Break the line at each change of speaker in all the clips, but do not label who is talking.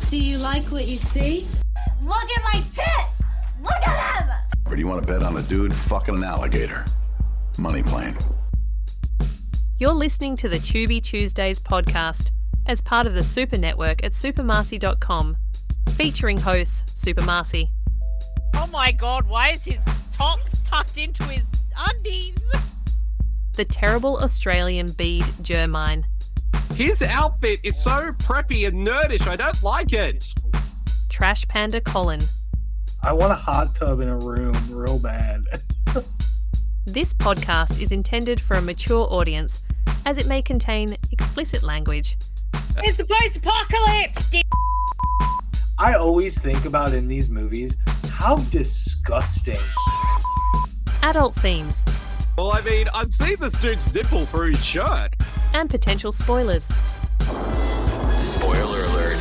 Do you like what you see?
Look at my tits! Look at them!
Or do you want to bet on a dude fucking an alligator? Money plane.
You're listening to the Tubi Tuesdays podcast as part of the Super Network at supermarcy.com, featuring hosts Super Marcy.
Oh my god, why is his top tucked into his undies?
The terrible Australian bead Jermine.
His outfit is so preppy and nerdish, I don't like it.
Trash Panda Colin.
I want a hot tub in a room real bad.
This podcast is intended for a mature audience as it may contain explicit language.
It's the post-apocalypse!
I always think about in these movies how disgusting.
Adult themes.
Well, I mean, I've seen this dude's nipple through his shirt.
And potential spoilers.
Spoiler alert.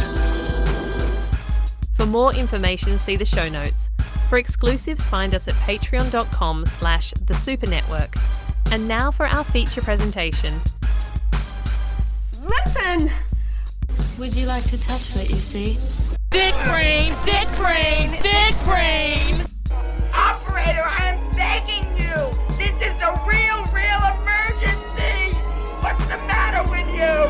For more information, see the show notes. For exclusives, find us at patreon.com/thesupernetwork. And now for our feature presentation.
Listen!
Would you like to touch what you see?
Dick brain! Dick brain! Dick brain!
Operator, I am begging you! This is a real emergency! What's the matter with you?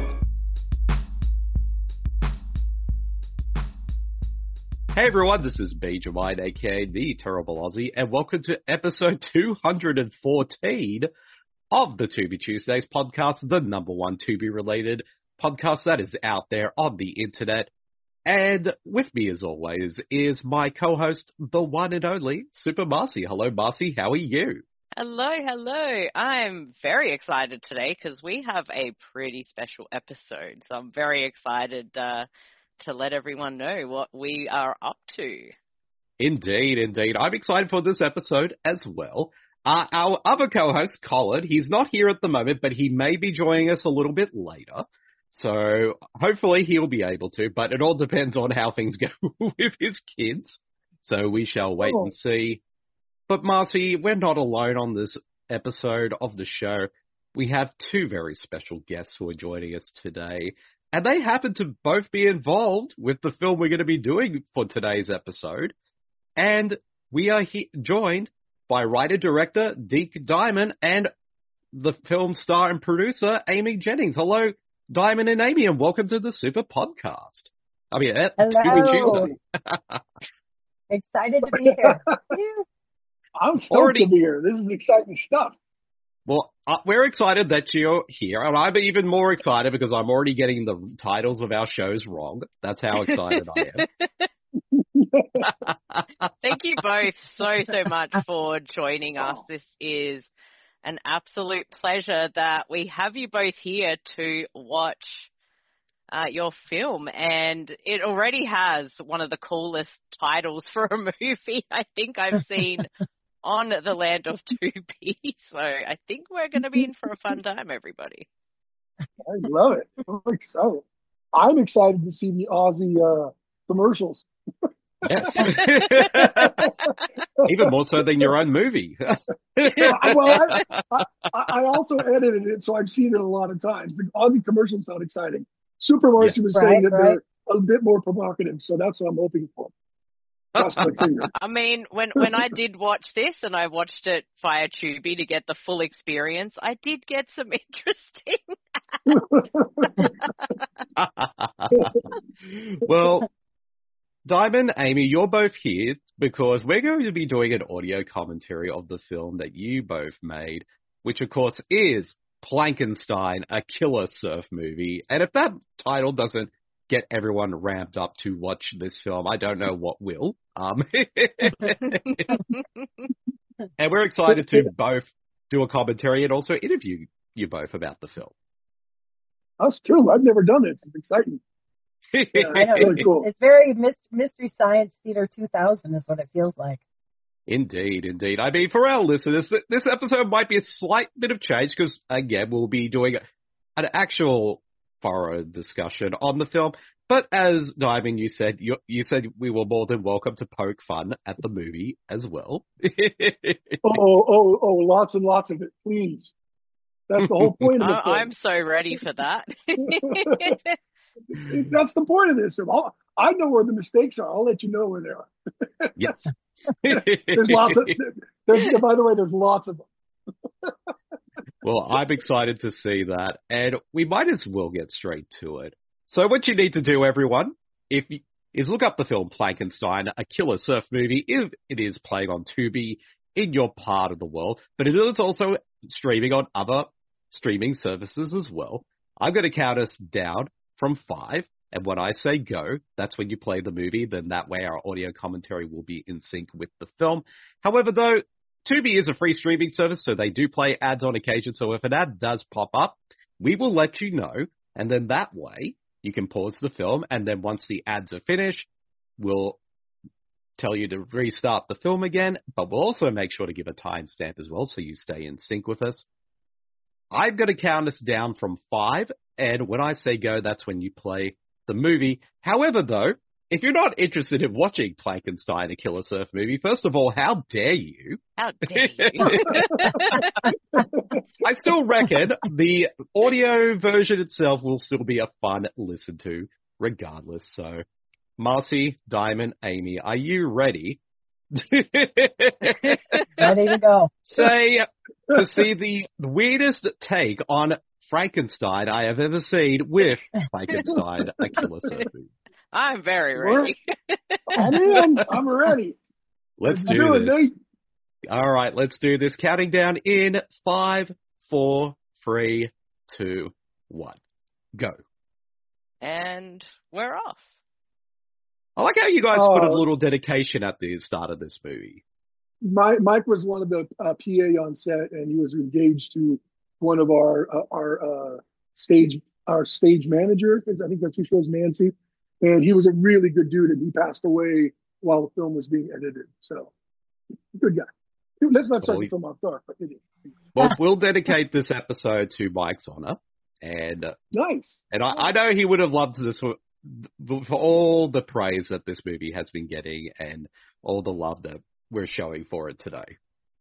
Hey everyone, this is Benjamin, aka The Terrible Aussie, and welcome to episode 214 of the Tubi Tuesdays podcast, the number one Tubi-related podcast that is out there on the internet. And with me, as always, is my co-host, the one and only, Super Marcy. Hello, Marcy. How are you?
Hello. I'm very excited today because we have a pretty special episode. So I'm very excited to let everyone know what we are up to.
Indeed. I'm excited for this episode as well. Our other co-host, Colin, he's not here at the moment, but he may be joining us a little bit later. So hopefully he'll be able to, but it all depends on how things go with his kids. So we shall wait and see. But Marcy, we're not alone on this episode of the show. We have two very special guests who are joining us today, and they happen to both be involved with the film we're going to be doing for today's episode. And we are joined by writer-director Deke Diamond and the film star and producer Amy Jennings. Hello, Diamond and Amy, and welcome to the Super Podcast.
Hello. Excited to be here.
I'm stoked to be here. This is exciting stuff.
Well, we're excited that you're here, and I'm even more excited because I'm already getting the titles of our shows wrong. That's how excited I am.
Thank you both so much for joining us. This is an absolute pleasure that we have you both here to watch your film, and it already has one of the coolest titles for a movie I think I've seen on the land of Tubi. So I think we're going to be in for a fun time, everybody.
I love it. I'm excited to see the Aussie commercials.
Yes. Even more so than your own movie.
I also edited it, so I've seen it a lot of times. The Aussie commercials sound exciting. Super Marcy was saying that they're a bit more provocative, so that's what I'm hoping for. That's my finger.
I mean, when I did watch this, and I watched it via Tubi to get the full experience, I did get some interesting.
Well, Diamond, Amy, you're both here because we're going to be doing an audio commentary of the film that you both made, which of course is Plankenstein, a killer surf movie. And if that title doesn't get everyone ramped up to watch this film, I don't know what will. And we're excited to both do a commentary and also interview you both about the film.
That's cool. I've never done it. It's exciting.
I know.
Really cool.
It's very Mystery Science Theater 2000 is what it feels like.
Indeed. I mean, for our listeners, this episode might be a slight bit of change because, again, we'll be doing an actual thorough discussion on the film. But as Diamond, you said we were more than welcome to poke fun at the movie as well.
Lots and lots of it, please. That's the whole point of the film.
I'm so ready for that.
That's the point of this film. I know where the mistakes are. I'll let you know where they are.
Yes.
There's lots of. By the way, there's lots of them.
Well, I'm excited to see that, and we might as well get straight to it. So what you need to do, everyone, is look up the film Plankenstein, a killer surf movie. If it is playing on Tubi in your part of the world, but it is also streaming on other streaming services as well. I'm going to count us down from 5, and when I say go, that's when you play the movie. Then that way our audio commentary will be in sync with the film. However, though, Tubi is a free streaming service, so they do play ads on occasion. So if an ad does pop up, we will let you know, and then that way you can pause the film, and then once the ads are finished, we'll tell you to restart the film again, but we'll also make sure to give a timestamp as well so you stay in sync with us. I'm going to count us down from 5, and when I say go, that's when you play the movie. However, though, if you're not interested in watching Plankenstein, a killer surf movie, first of all, how dare you?
How dare you?
I still reckon the audio version itself will still be a fun listen to regardless. So, Marcy, Diamond, Amy, are you ready?
Ready to go.
To see the weirdest take on Frankenstein I have ever seen with Frankenstein, a killer surf movie.
I'm very ready.
I'm in. I'm ready.
Let's do
it,
this.
Nate.
All right, let's do this. Counting down in 5, 4, 3, 2, 1. Go.
And we're off.
I like how you guys put a little dedication at the start of this movie.
Mike was one of the PA on set, and he was engaged to one of our stage manager. I think that's who she was, Nancy. And he was a really good dude, and he passed away while the film was being edited. So, good guy. Let's not start the film off dark, but
well, we'll dedicate this episode to Mike's honor. And
nice.
And I know he would have loved this for all the praise that this movie has been getting and all the love that we're showing for it today.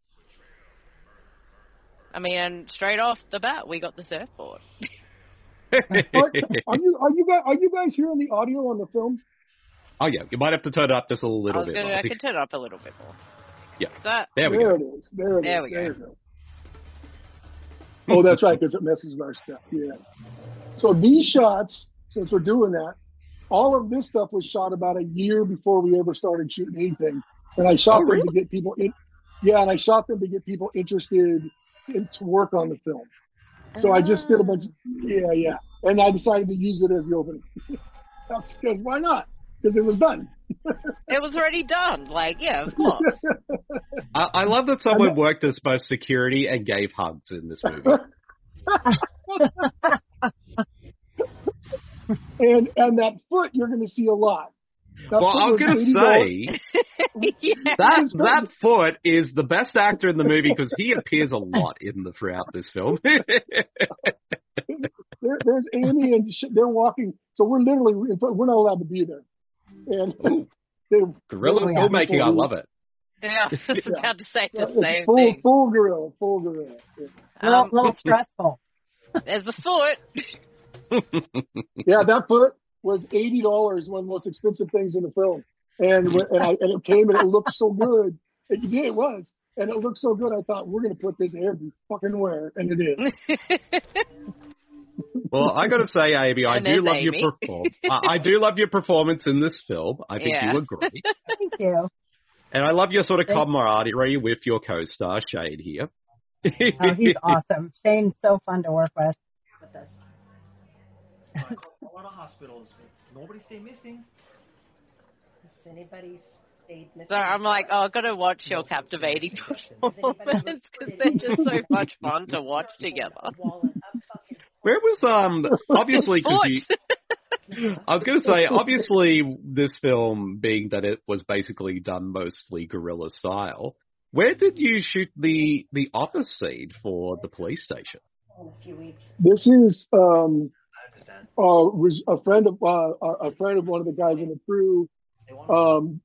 I mean, straight off the bat, we got the surfboard.
Are you guys hearing the audio on the film?
Oh yeah, you might have to turn it up just a little bit.
I can turn it up a little bit more.
Yeah, there we go.
It is. There we
go.
Oh, that's right, because it messes with our stuff. Yeah. So these shots, since we're doing that, all of this stuff was shot about a year before we ever started shooting anything, and I shot them to get people in. Yeah, and I shot them to get people interested to work on the film. So I just did a bunch of, yeah. And I decided to use it as the opening. Because why not? Because it was done.
It was already done. Of course.
I love that someone worked as both security and gave hugs in this movie.
and that foot, you're going to see a lot.
I was going to say, that foot is the best actor in the movie because he appears a lot throughout this film.
There's Amy and they're walking. So we're literally, we're not allowed to be there. And
guerrilla filmmaking, I love it.
Yeah, I was about to say the same thing.
Full guerrilla. Yeah.
A little stressful.
There's the foot.
Yeah, that foot was $80, one of the most expensive things in the film. And it came and it looked so good. It was. And it looked so good, I thought, we're going to put this every fucking where. And it is.
Well, I got to say, Amy, I do love your performance in this film. I think you were great.
Thank you.
And I love your sort of camaraderie with your co-star, Shane, here.
Oh, he's awesome. Shane's so fun to work with.
A lot of hospitals, but nobody stayed missing.
Has anybody stayed missing?
So I'm like, I've got to watch your captivating performance because they're just so much fun to watch together.
Where was, obviously, because I was going to say, obviously, this film, being that it was basically done mostly guerrilla style, where did you shoot the office scene for the police station?
In a few weeks.
This is was a friend of one of the guys in the crew owned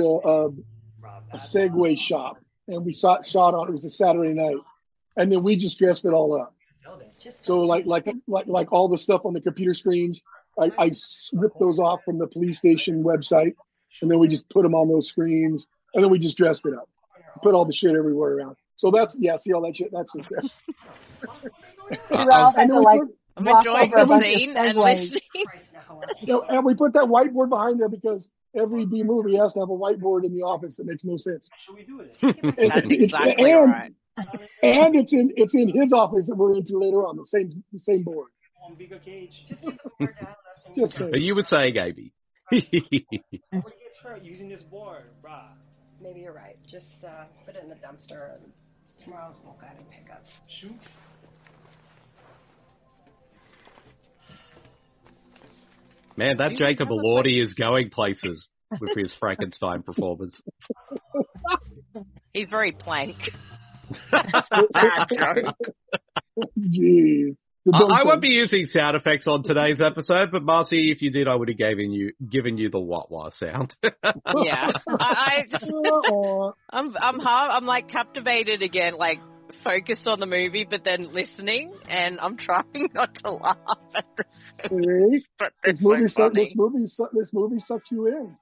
a Segway shop, and we shot on it. Was a Saturday night, and then we just dressed it all up. So like all the stuff on the computer screens, I ripped those off from the police station website, and then we just put them on those screens, and then we just dressed it up, put all the shit everywhere around. So see all that shit? That's just there.
I'm enjoying the scene and listening.
And we put that whiteboard behind there because every B movie has to have a whiteboard in the office. That makes no sense.
That's exactly right.
And it's in his office that we're into later on, the same board.
Bigger cage.
But you were saying, Amy.
Nobody gets hurt using this board, brah.
Maybe you're right. Just put it in the dumpster and tomorrow's we'll go ahead and pick up.
Shoots.
Man, that Jacob Elordi is going places with his Frankenstein performance.
He's very plank. That's a bad joke.
Jeez.
I won't be using sound effects on today's episode, but Marcy, if you did, I would have given you the wah-wah sound.
Yeah. I'm like captivated again, like focused on the movie, but then listening, and I'm trying not to laugh at this. But
this movie sucks you in.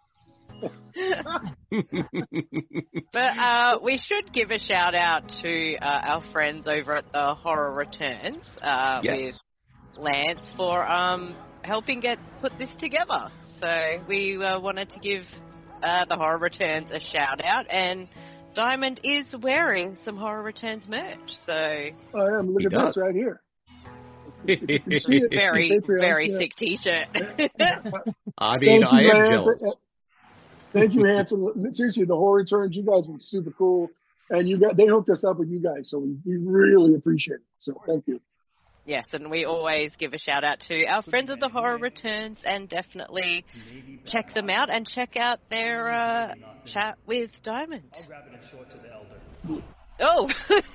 But we should give a shout out to our friends over at the Horror Returns with Lance for helping put this together. So we wanted to give the Horror Returns a shout out, and Diamond is wearing some Horror Returns merch. So
I am. Look at this right here.
Very sick T-shirt.
I mean, I am jealous.
Thank you, Hanson. Seriously, the Horror Returns, you guys were super cool, and they hooked us up with you guys, so we really appreciate it. So thank you.
Yes, and we always give a shout out to our friends of the Horror Returns, and definitely check them out and check out their chat with Diamond.
I'll grab it and show it to the elder.
Oh.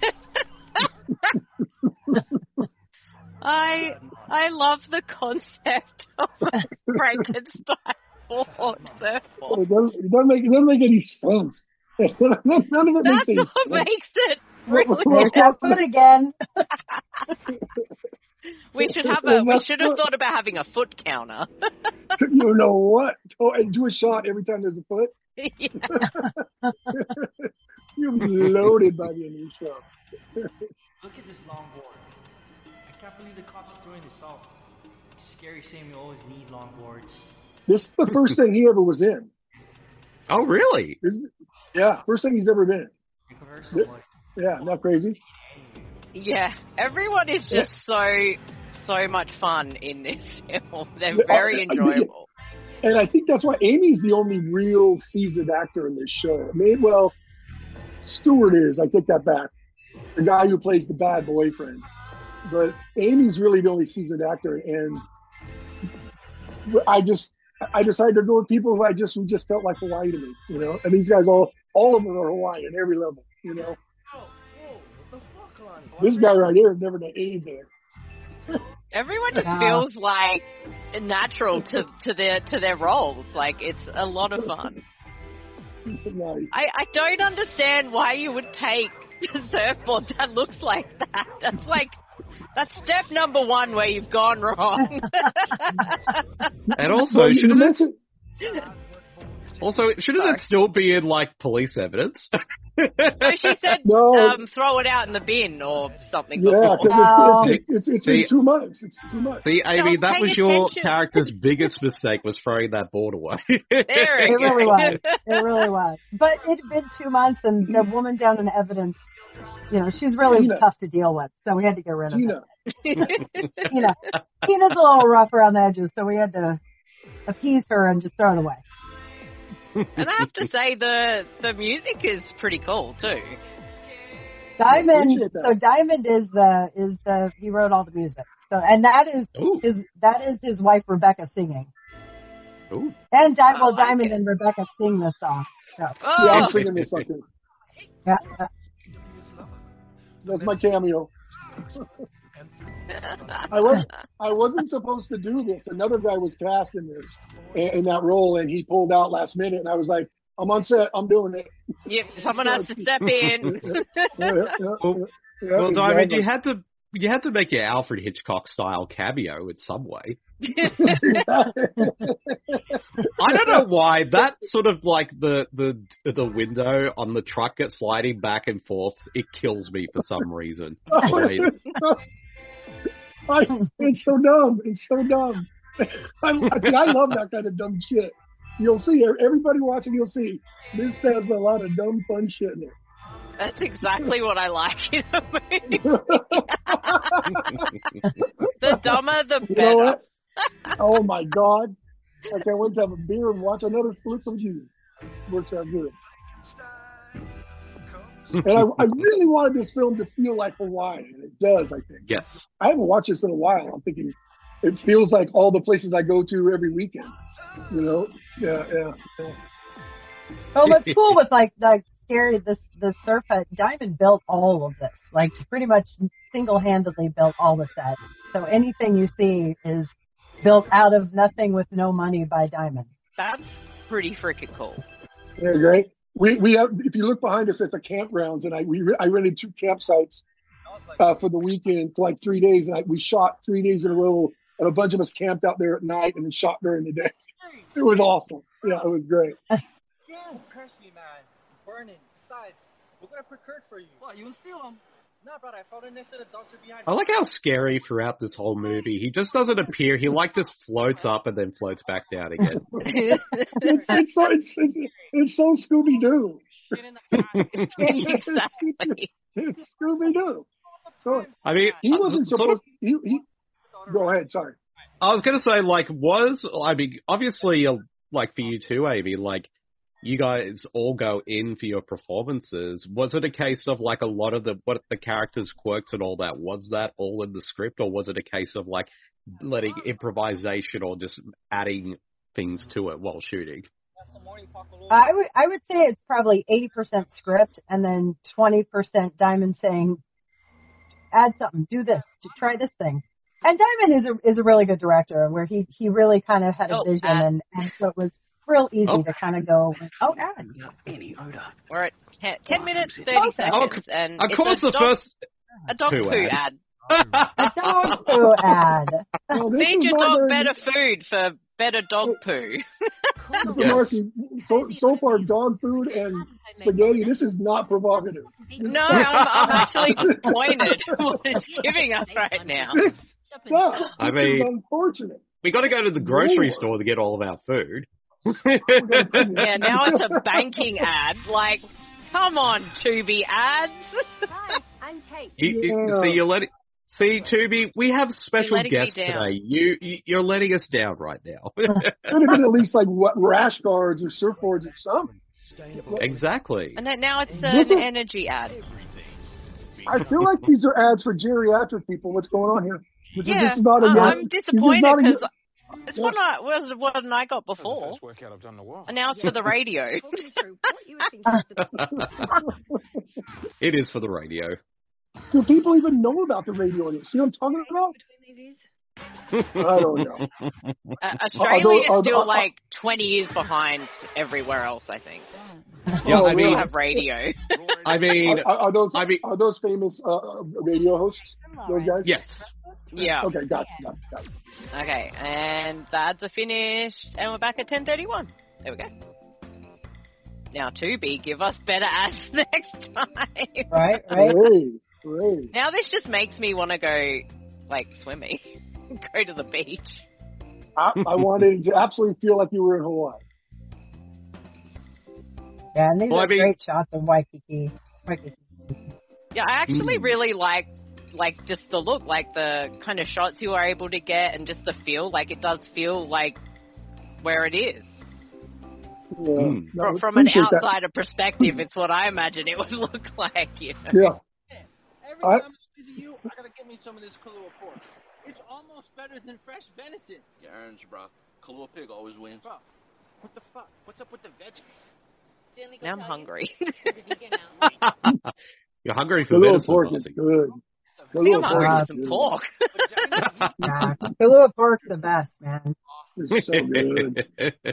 I love the concept of Frankenstein.
It doesn't make any sense. None of it makes any sense.
Makes it really
good again.
We should have thought about having a foot counter.
You know what? Oh, and do a shot every time there's a foot.
Yeah.
You'll be loaded by the end of the show.
Look at this longboard. I can't believe the cops are throwing this out. Scary saying we always need longboards.
This is the first thing he ever was in.
Oh, really?
Yeah, first thing he's ever been in. Yeah, not crazy?
Yeah, everyone is just so much fun in this film. They're very enjoyable.
And I think that's why Amy's the only real seasoned actor in this show. Well, Stewart is. I take that back. The guy who plays the bad boyfriend. But Amy's really the only seasoned actor, and I decided to go with people who just felt like Hawaii to me, you know. And these guys, all of them are Hawaiian, every level, you know.
What the fuck,
this guy right here has never done anything.
Everyone just feels like natural to their roles. Like it's a lot of fun.
Nice.
I don't understand why you would take a surfboard that looks like that. That's step number one where you've gone wrong.
And also, shouldn't it still be in like police evidence?
No, she said throw it out in the bin or something.
Yeah, because it's been 2 months. It's 2 months.
See, Amy, that was your character's biggest mistake, was throwing that board away.
It really was. It really was. But it had been 2 months, and the woman down in evidence, you know, she's really tough to deal with, so we had to get rid of her. Tina's a little rough around the edges, so we had to appease her and just throw it away.
And I have to say the music is pretty cool too.
Diamond is he wrote all the music. So, and that is his wife Rebecca singing.
Ooh.
And Diamond and Rebecca sing this song. So.
Oh.
Yeah, I'm singing this song too.
Yeah.
That's my cameo. I wasn't supposed to do this. Another guy was cast in this, in that role, and he pulled out last minute. And I was like, "I'm on set. I'm doing it."
Yep, someone has to step in.
Well, Diamond, you had to you had to make your Alfred Hitchcock style cameo in some way. I don't know why that sort of like the window on the truck gets sliding back and forth. It kills me for some reason.
It's so dumb. It's so dumb. I love that kind of dumb shit. You'll see everybody watching. You'll see this has a lot of dumb, fun shit in it.
That's exactly what I like in a movie. The dumber, the better.
You know what? Oh my God! I can't wait to have a beer and watch another flick of you. Works out good. And I really wanted this film to feel like Hawaii, and it does. I think.
Yes.
I haven't watched this in a while. I'm thinking it feels like all the places I go to every weekend. You know? Yeah.
Well, what's cool was like Scary, the surf hut, Diamond built all of this. Like pretty much single-handedly built all the sets. So anything you see is built out of nothing with no money by Diamond.
That's pretty freaking cool.
Yeah, great. We have, if you look behind us, it's a campgrounds, and I rented 2 campsites for the weekend for like 3 days, and we shot 3 days in a row, and a bunch of us camped out there at night and then shot during the day. It was awesome. Yeah, it was great.
Personally, man, burning. Besides, we're gonna procure for you. What? You gonna steal them? No, brother. I found it next to the dumpster behind.
I like how Scary throughout this whole movie. He just doesn't appear. He like just floats up and then floats back down again.
It's so Scooby Doo.
Exactly.
It's Scooby Doo.
I mean,
he wasn't supposed. He go ahead. Sorry.
I was gonna say, obviously, like for you too, Amy, like. You guys all go in for your performances. Was it a case of like a lot of what the characters' quirks and all that? Was that all in the script, or was it a case of like letting improvisation or just adding things to it while shooting?
I would say it's probably 80% script and then 20% Diamond saying, "Add something, do this, try this thing." And Diamond is a really good director, where he really kind of had a vision, and so it was real easy to kind of go, add.
Any odor.
We're at 10 minutes, 30 seconds, and
of course the first
a dog poo ad.
A dog poo ad.
Feed your dog better food for better dog poo.
Marcy, so far, dog food and spaghetti, this is not provocative.
No, I'm actually disappointed what it's giving us right now.
This sucks. This is unfortunate.
We got to go to the grocery store to get all of our food.
Yeah, now it's a banking ad. Like, come on, Tubi ads.
Hi, I'm Kate.
See, Tubi, we have special guests today. You're letting us down right now.
Could have been at least like rash guards or surfboards or something.
Exactly.
And then now it's an energy ad.
I feel like these are ads for geriatric people. What's going on here?
This is not I'm disappointed because it's what I got before. And now it's for the radio.
It is for the radio.
Do people even know about the radio? See what I'm talking about? I don't know.
Australia is still like 20 years behind everywhere else, I think.
Yeah, I mean,
have radio.
I mean,
are those famous radio hosts? Those guys?
Yes.
Yeah.
Okay, got it.
Okay, and the ads are finished, and we're back at 10:31. There we go. Now, Tubi, give us better ads next time.
Right.
Great.
Now this just makes me want to go, like, swimming. Go to the beach.
I wanted to absolutely feel like you were in Hawaii.
Yeah, and these are great shots of Waikiki.
Yeah, I actually really like just the look, like the kind of shots you are able to get and just the feel. Like, it does feel like where it is.
Yeah.
From an outsider perspective, it's what I imagine it would look like. You know?
Yeah.
Every time I visit you, I gotta get me some of this Kahlua pork. It's almost better than fresh venison.
Yeah, orange, bro. Kahlua pig always wins.
Bro, what the fuck? What's up with the veggies?
Now I'm hungry.
You're hungry for
Kahlua
venison,
pork is good.
I think I'm hungry for some pork.
Yeah, Kahlua pork's the best, man.
It's so good.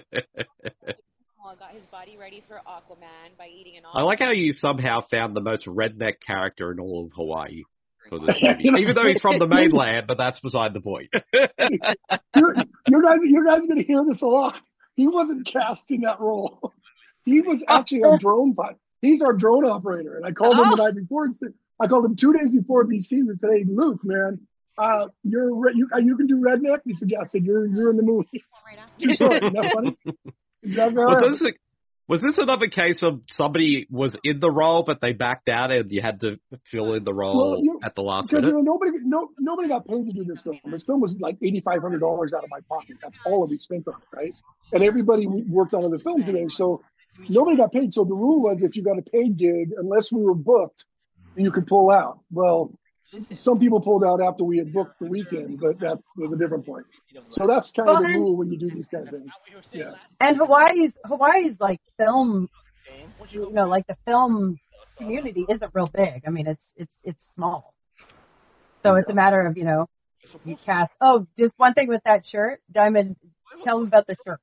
Got his body ready for Aquaman by eating an
I like how you somehow found the most redneck character in all of Hawaii. for this movie. Even though he's from the mainland, but that's beside the point.
you guys are going to hear this a lot. He wasn't cast in that role. He was actually a drone pilot. He's our drone operator. And I called him the night before. And I called him 2 days before these scenes and said, "Hey, Luke, man, you can do Redneck?" He said, "Yeah." I said, "You're in the movie." True story. Isn't that funny? Exactly.
Was this another case of somebody was in the role, but they backed out and you had to fill in the role at the last minute?
Because nobody got paid to do this film. This film was like $8,500 out of my pocket. That's all we spent on it, right? And everybody worked on other films today, so nobody got paid. So the rule was if you got a paid gig, unless we were booked, you could pull out. Well, some people pulled out after we had booked the weekend, but that was a different point. So that's kind of the rule when you do these kind of things. Yeah.
And Hawaii's like film, like the film community isn't real big. I mean, it's small. So it's a matter of, you cast. Oh, just one thing with that shirt, Diamond. Tell them about the shirt.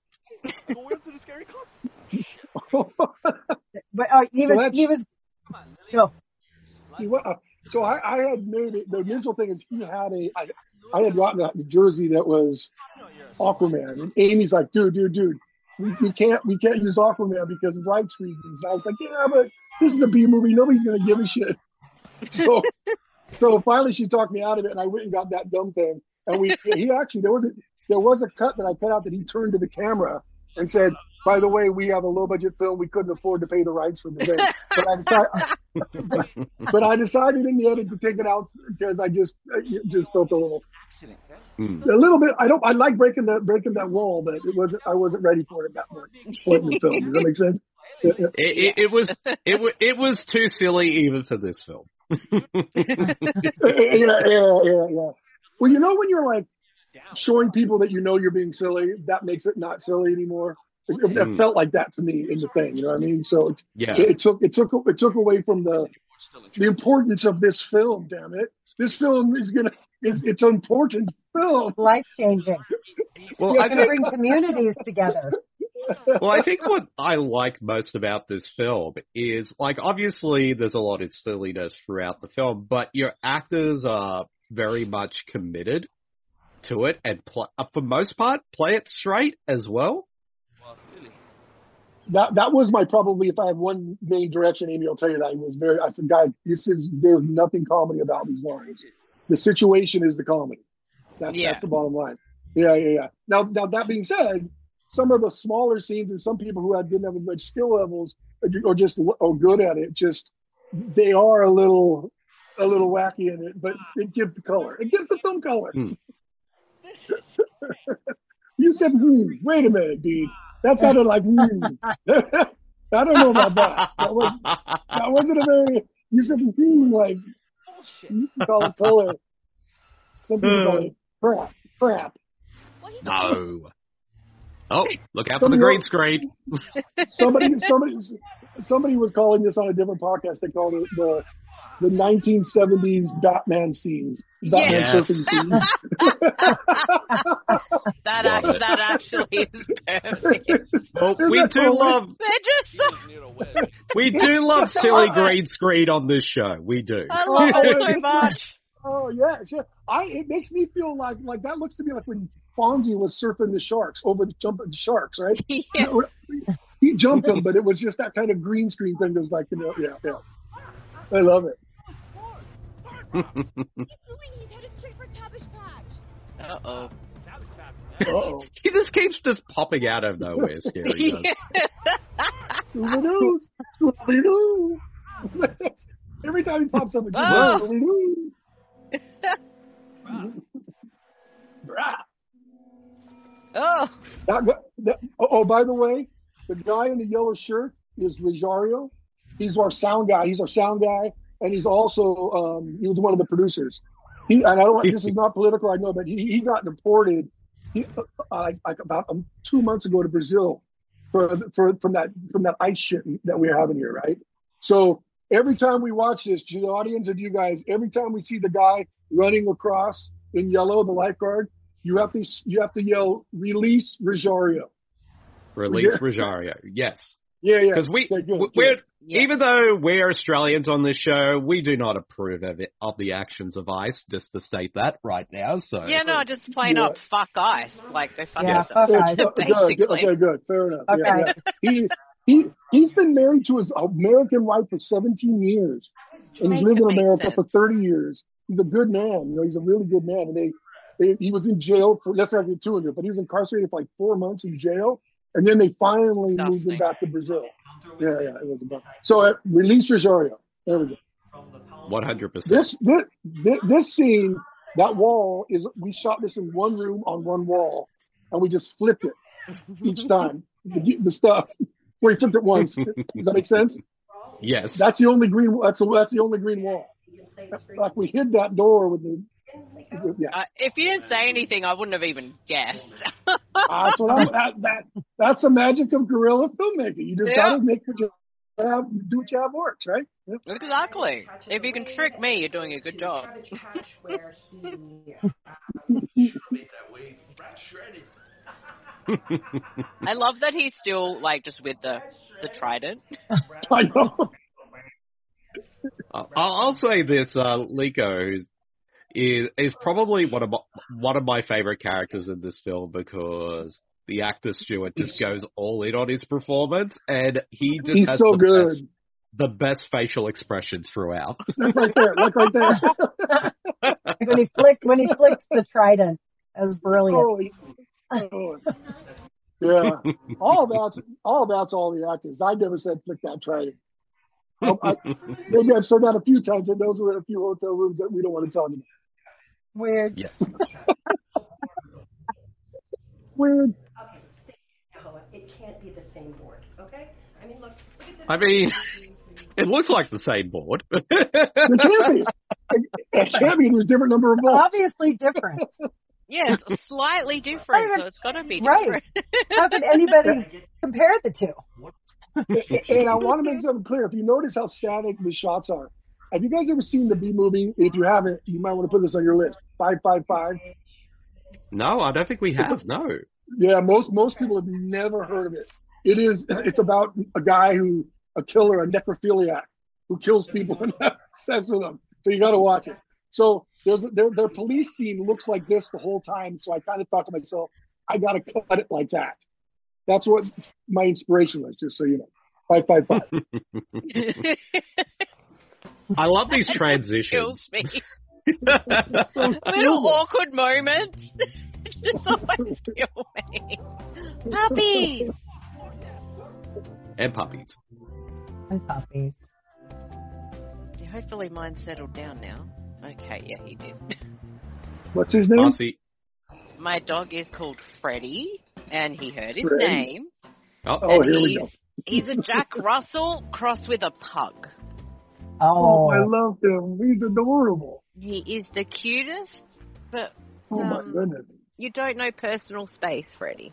But he was. Go.
So I had made it. The initial thing is I had gotten a jersey that was Aquaman, and Amy's like, dude, we can't use Aquaman because of rights reasons. And I was like, yeah, but this is a B movie. Nobody's gonna give a shit. So finally she talked me out of it, and I went and got that dumb thing. And there was a cut that I cut out that he turned to the camera and said, "By the way, we have a low budget film. We couldn't afford to pay the rights for the thing." But I decided in the edit to take it out because I just felt a little bit. I like breaking that wall, but I wasn't ready for it at that point in the film. Does that make sense?
It was too silly even for this film.
Yeah. Well, when you're like showing people that you're being silly, that makes it not silly anymore. It felt like that to me in the thing, you know what I mean? So it took away from the importance of this film. Damn it, this film it's an important film,
life changing.
Well,
it's going to bring communities together.
Well, I think what I like most about this film is, like, obviously there's a lot of silliness throughout the film, but your actors are very much committed to it and for most part play it straight as well.
That was my probably, if I had one main direction, Amy will tell you that I said, guys, there's nothing comedy about these lines. The situation is the comedy. That's the bottom line. Yeah. Now that being said, some of the smaller scenes and some people who didn't have as much skill levels or just are good at it, they are a little wacky in it, but it gives the color. It gives the film color. You said, wait a minute, dude. That sounded like, I don't know about that. That wasn't a very, you said, like, you can call it color. Some people call it crap.
No. Oh, look out for the green screen.
Somebody was calling this on a different podcast. They called it the 1970s Batman scenes. Batman surfing scenes.
That actually is perfect.
Well, we do love silly green screen on this show. We do.
I love it so much.
Oh yeah, it makes me feel like that looks to me like when Fonzie was surfing the sharks jumping the sharks, right? Yeah. He jumped them, but it was just that kind of green screen thing that was like, yeah. I love it.
What's he doing? He's headed straight for Cabbage Patch.
Uh-oh. He just keeps popping out of nowhere, Scary does.
Scooby-Doo. Every time he pops up, it's Scooby-Doo. By the way, the guy in the yellow shirt is Rosario. He's our sound guy. And he's also he was one of the producers. This is not political, I know, but he got deported like about 2 months ago to Brazil from that ice shit that we're having here, right? So every time we watch this, to the audience and you guys, every time we see the guy running across in yellow, the lifeguard, you have to yell, "Release Rosario."
Release Rosario. Yes.
Yeah.
Because Even though we're Australians on this show, we do not approve of the actions of ICE, just to state that right now. So
just plain up fuck ICE. Like, they fuck
Yeah,
themselves.
fuck ICE.
Okay, good. Fair enough.
Okay.
Yeah. He's been married to his American wife for 17 years. And he's lived in America for 30 years. He's a good man. He's a really good man. And he was in jail for, let's not get too into it, but he was incarcerated for like 4 months in jail. And then they finally moved him back to Brazil. Yeah, it was about. So release Rosario. There we go.
100%.
This scene, that wall we shot this in one room on one wall, and we just flipped it each time. The stuff where he flipped it once. Does that make sense?
Yes.
That's the only green. That's the only green wall. Like we hid that door with the.
If you didn't say anything, I wouldn't have even guessed.
That's what that's the magic of guerrilla filmmaking. You just gotta make what you have, do what you have works, right? Yep.
Exactly. If you can trick me, you're doing a good job. I love that he's still like just with the trident.
I know.
I'll say this: Liko is probably one of my favorite characters in this film because the actor Stewart just goes all in on his performance, and he's has
so good.
The best facial expressions throughout.
Look right there.
when he flicks the trident, that was brilliant.
Yeah, all that's all the actors. I never said flick that trident. Maybe I've said that a few times, but those were in a few hotel rooms that we don't want to talk about.
Weird.
Yes.
Weird.
Okay, it can't be the same board, okay? I mean, look at this.
I mean, it looks like the same board.
It can't be. It can't be. There's a different number of volts.
Obviously different.
Yes, slightly different, so it's got to be
right.
different.
How could anybody compare the two?
And I want to make something clear. If you notice how static the shots are, have you guys ever seen the B movie? If you haven't, you might want to put this on your list. 555.
No, I don't think we have. No.
Yeah, most people have never heard of it. It's about a guy a killer, a necrophiliac, who kills people and has sex with them. So you got to watch it. So their police scene looks like this the whole time. So I kind of thought to myself, I got to cut it like that. That's what my inspiration was, just so you know. 555.
I love these transitions.
Kills me.
So
little awkward moments. Just always kill me. Puppies.
And puppies.
Yeah, hopefully mine settled down now. Okay, yeah, he did.
What's his name?
Marcy.
My dog is called Freddy, and he heard his
Freddy.
name.
Oh,
here we go.
He's a Jack Russell crossed with a pug.
Oh, I love him. He's adorable.
He is the cutest, but
Oh my goodness.
you don't know personal space, Freddy.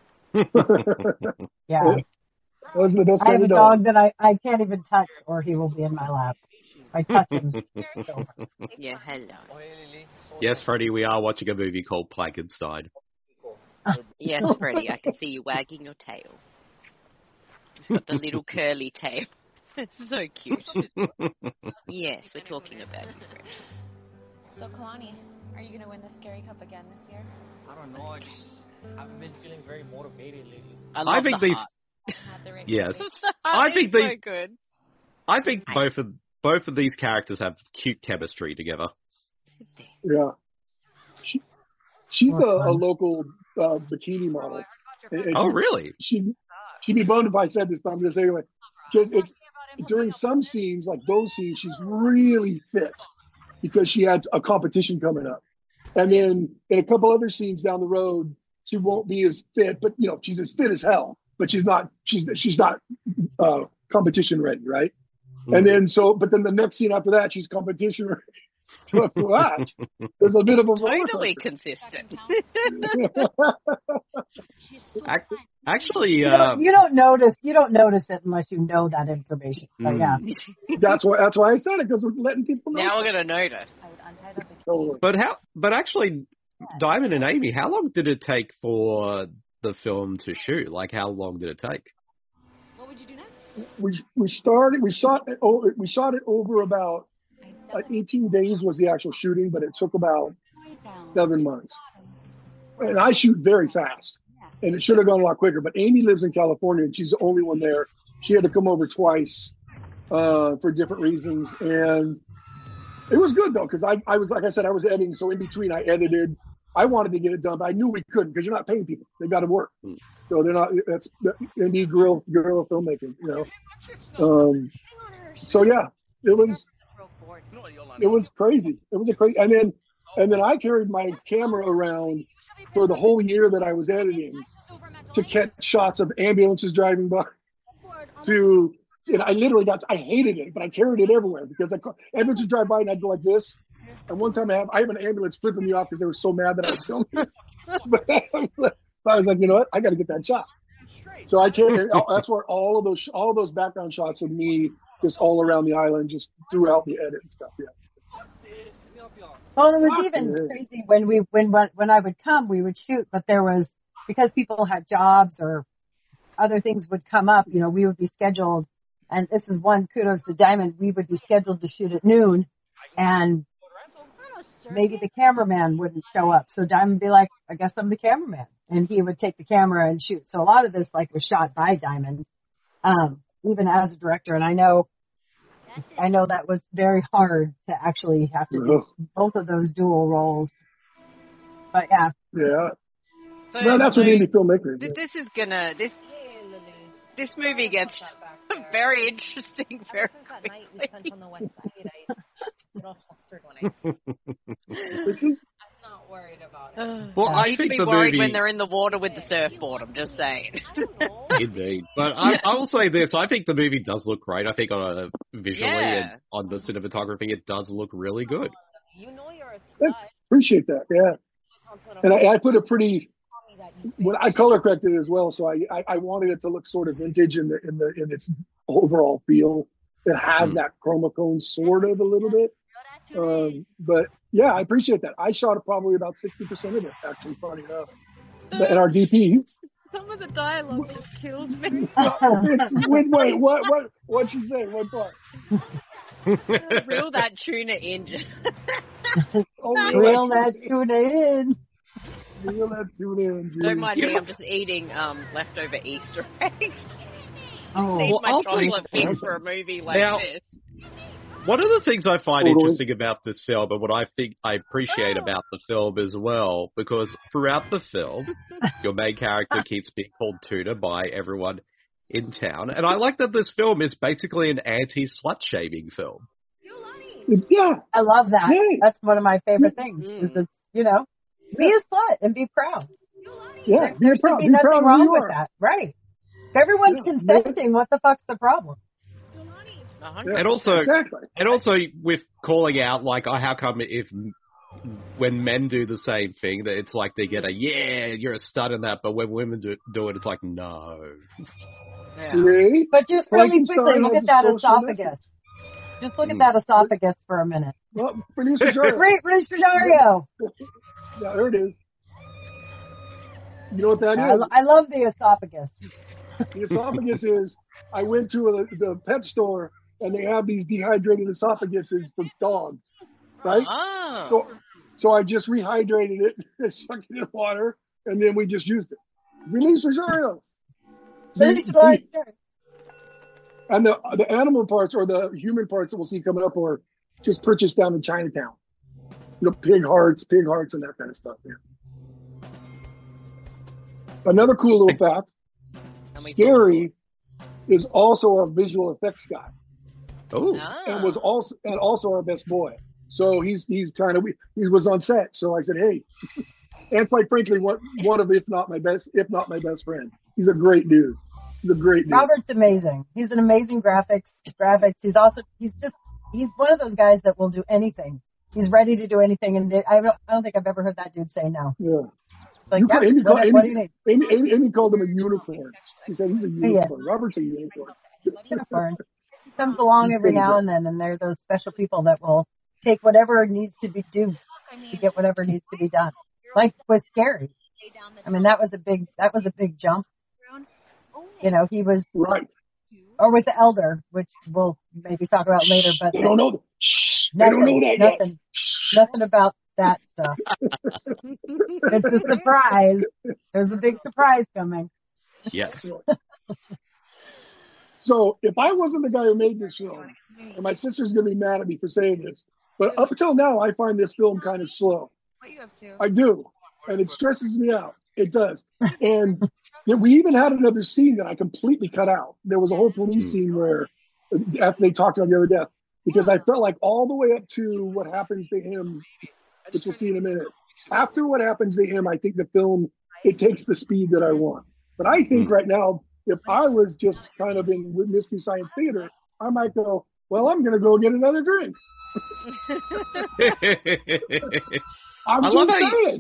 Yeah.
Those are the best
I have
kind
a
of
dog that I can't even touch or he will be in my lap. I touch him.
Yeah, hello.
Yes, Freddie, we are watching a movie called Frankenstein.
Yes, Freddy, I can see you wagging your tail. It's got the little curly tail. It's so cute. Yes, we're talking about you, Freddy.
So, Kalani, are you going to win the Scary Cup again this year?
I don't know. I haven't been feeling very motivated lately.
I think
these. Yes, I think these.
So good.
I think both of these characters have cute chemistry together.
Yeah. She's a local bikini model.
Oh, really?
She'd be bummed if I said this, but I'm going to say anyway. It's during some scenes, like those scenes, she's really fit because she had a competition coming up. And then in a couple other scenes down the road, she won't be as fit, but she's as fit as hell, but she's not competition ready, right? Mm-hmm. And then but then the next scene after that, she's competition ready. So watch. There's a bit of a
totally consistent.
Actually,
you don't notice it unless you know that information. But yeah,
that's why I said it, because we're letting people know.
Now we're gonna notice.
But actually, Diamond and Amy, how long did it take for the film to shoot? Like, how long did it take?
What would you do next?
We shot it over about 18 days was the actual shooting, but it took about 7 months. And I shoot very fast, and it should have gone a lot quicker. But Amy lives in California, and she's the only one there. She had to come over twice for different reasons, and it was good though, because I was, like I said, I was editing, so in between I edited. I wanted to get it done, but I knew we couldn't because you're not paying people; they got to work. So they're not. That's indie guerrilla filmmaking, you know. So yeah, it was crazy. It was a crazy, and then I carried my camera around for the whole year that I was editing to catch shots of ambulances driving by. I hated it, but I carried it everywhere because ambulances drive by and I'd go like this. And one time I have an ambulance flipping me off because they were so mad that I was filming. But I was like, you know what? I got to get that shot. So I carried. That's where all of those background shots of me just all around the island, just throughout the edit and stuff. Yeah.
Well, it was even crazy when I would come, we would shoot, but there was, because people had jobs or other things would come up, you know, we would be scheduled, and this is one kudos to Diamond, we would be scheduled to shoot at noon, and maybe the cameraman wouldn't show up. So Diamond would be like, I guess I'm the cameraman. And he would take the camera and shoot. So a lot of this was shot by Diamond, even as a director. And I know that was very hard to actually have to do both of those dual roles. But yeah.
Yeah.
So,
that's what indie filmmakers.
This movie gets very interesting very quickly.
Night we spent on the west side, I get all flustered when I see I'm not worried about it.
Well, I
need
think
to be
the
worried
movie...
when they're in the water with the surfboard, I'm just saying.
Indeed. But I will say this, I think the movie does look great. I think visually and on the cinematography, it does look really good.
You know you're a slut.
Appreciate that, yeah. And I put a pretty... When I color corrected it as well, so I wanted it to look sort of vintage in its overall feel. It has that chromacone sort of a little bit, but yeah, I appreciate that. I shot probably about 60% of it, actually, funny enough. And our DP.
Some of the dialogue just kills me.
Wait, what'd she say? What part?
Reel that tuna in.
Reel that tuna in.
Don't mind me, I'm just eating leftover Easter eggs.
Oh,
Need my chocolate fix for a movie like this.
One of the things I find interesting about this film, and what I think I appreciate about the film as well, because throughout the film, your main character keeps being called Tuna by everyone in town, and I like that this film is basically an anti-slut-shaming film.
Yeah,
I love that. Yay. That's one of my favorite things. Is it's, you know, be a slut and be proud.
Yeah,
there should be nothing wrong with that, right? If everyone's consenting, what the fuck's the problem?
And also, with calling out, like, how come when men do the same thing, that it's like they get you're a stud in that, but when women do it, it's like, no.
Yeah. Really?
But just really quickly, look at that esophagus. Just look at that esophagus for a minute.
Well, Feliz Rosario.
Great, Feliz Rosario.
Yeah, there it is. You know what that is?
I love the esophagus.
The esophagus is, I went to the pet store, and they have these dehydrated esophaguses for dogs, right?
Oh.
So I just rehydrated it, and stuck it in water, and then we just used it. Release Rosario. And the animal parts or the human parts that we'll see coming up are just purchased down in Chinatown. You know, pig hearts, and that kind of stuff. Yeah. Another cool little fact: Scary is also our visual effects guy.
Oh,
and was also our best boy. So he's kind of he was on set. So I said, hey, and quite frankly, one of if not my best friend. He's a great dude.
Robert's amazing. He's an amazing graphics. He's one of those guys that will do anything. He's ready to do anything, and I don't think I've ever heard that dude say no.
Yeah.
Like, what do you need?
Amy called him a unicorn. He said he's a unicorn. Yeah. Robert's a unicorn.
Unicorn. He comes along every now and then, and they're those special people that will take whatever needs to be done to get whatever needs to be done. Like with Scary. I mean, that was a big jump. You know, he was
right.
or with the elder, which we'll maybe talk about later. But
They don't know. Shh, they
nothing,
don't know that yet.
nothing about that stuff. It's a surprise. There's a big surprise coming.
Yes.
So if I wasn't the guy who made this film, and my sister's going to be mad at me for saying this, but up until now, I find this film kind of slow.
What are you up to?
I do. And it stresses me out. It does. And we even had another scene that I completely cut out. There was a whole police scene where, after they talked about the other death, because I felt like all the way up to what happens to him, which we'll see in a minute. After what happens to him, I think the film, it takes the speed that I want. But I think right now, if I was just kind of in Mystery Science Theater, I might go, well, I'm going to go get another drink. I'm just saying.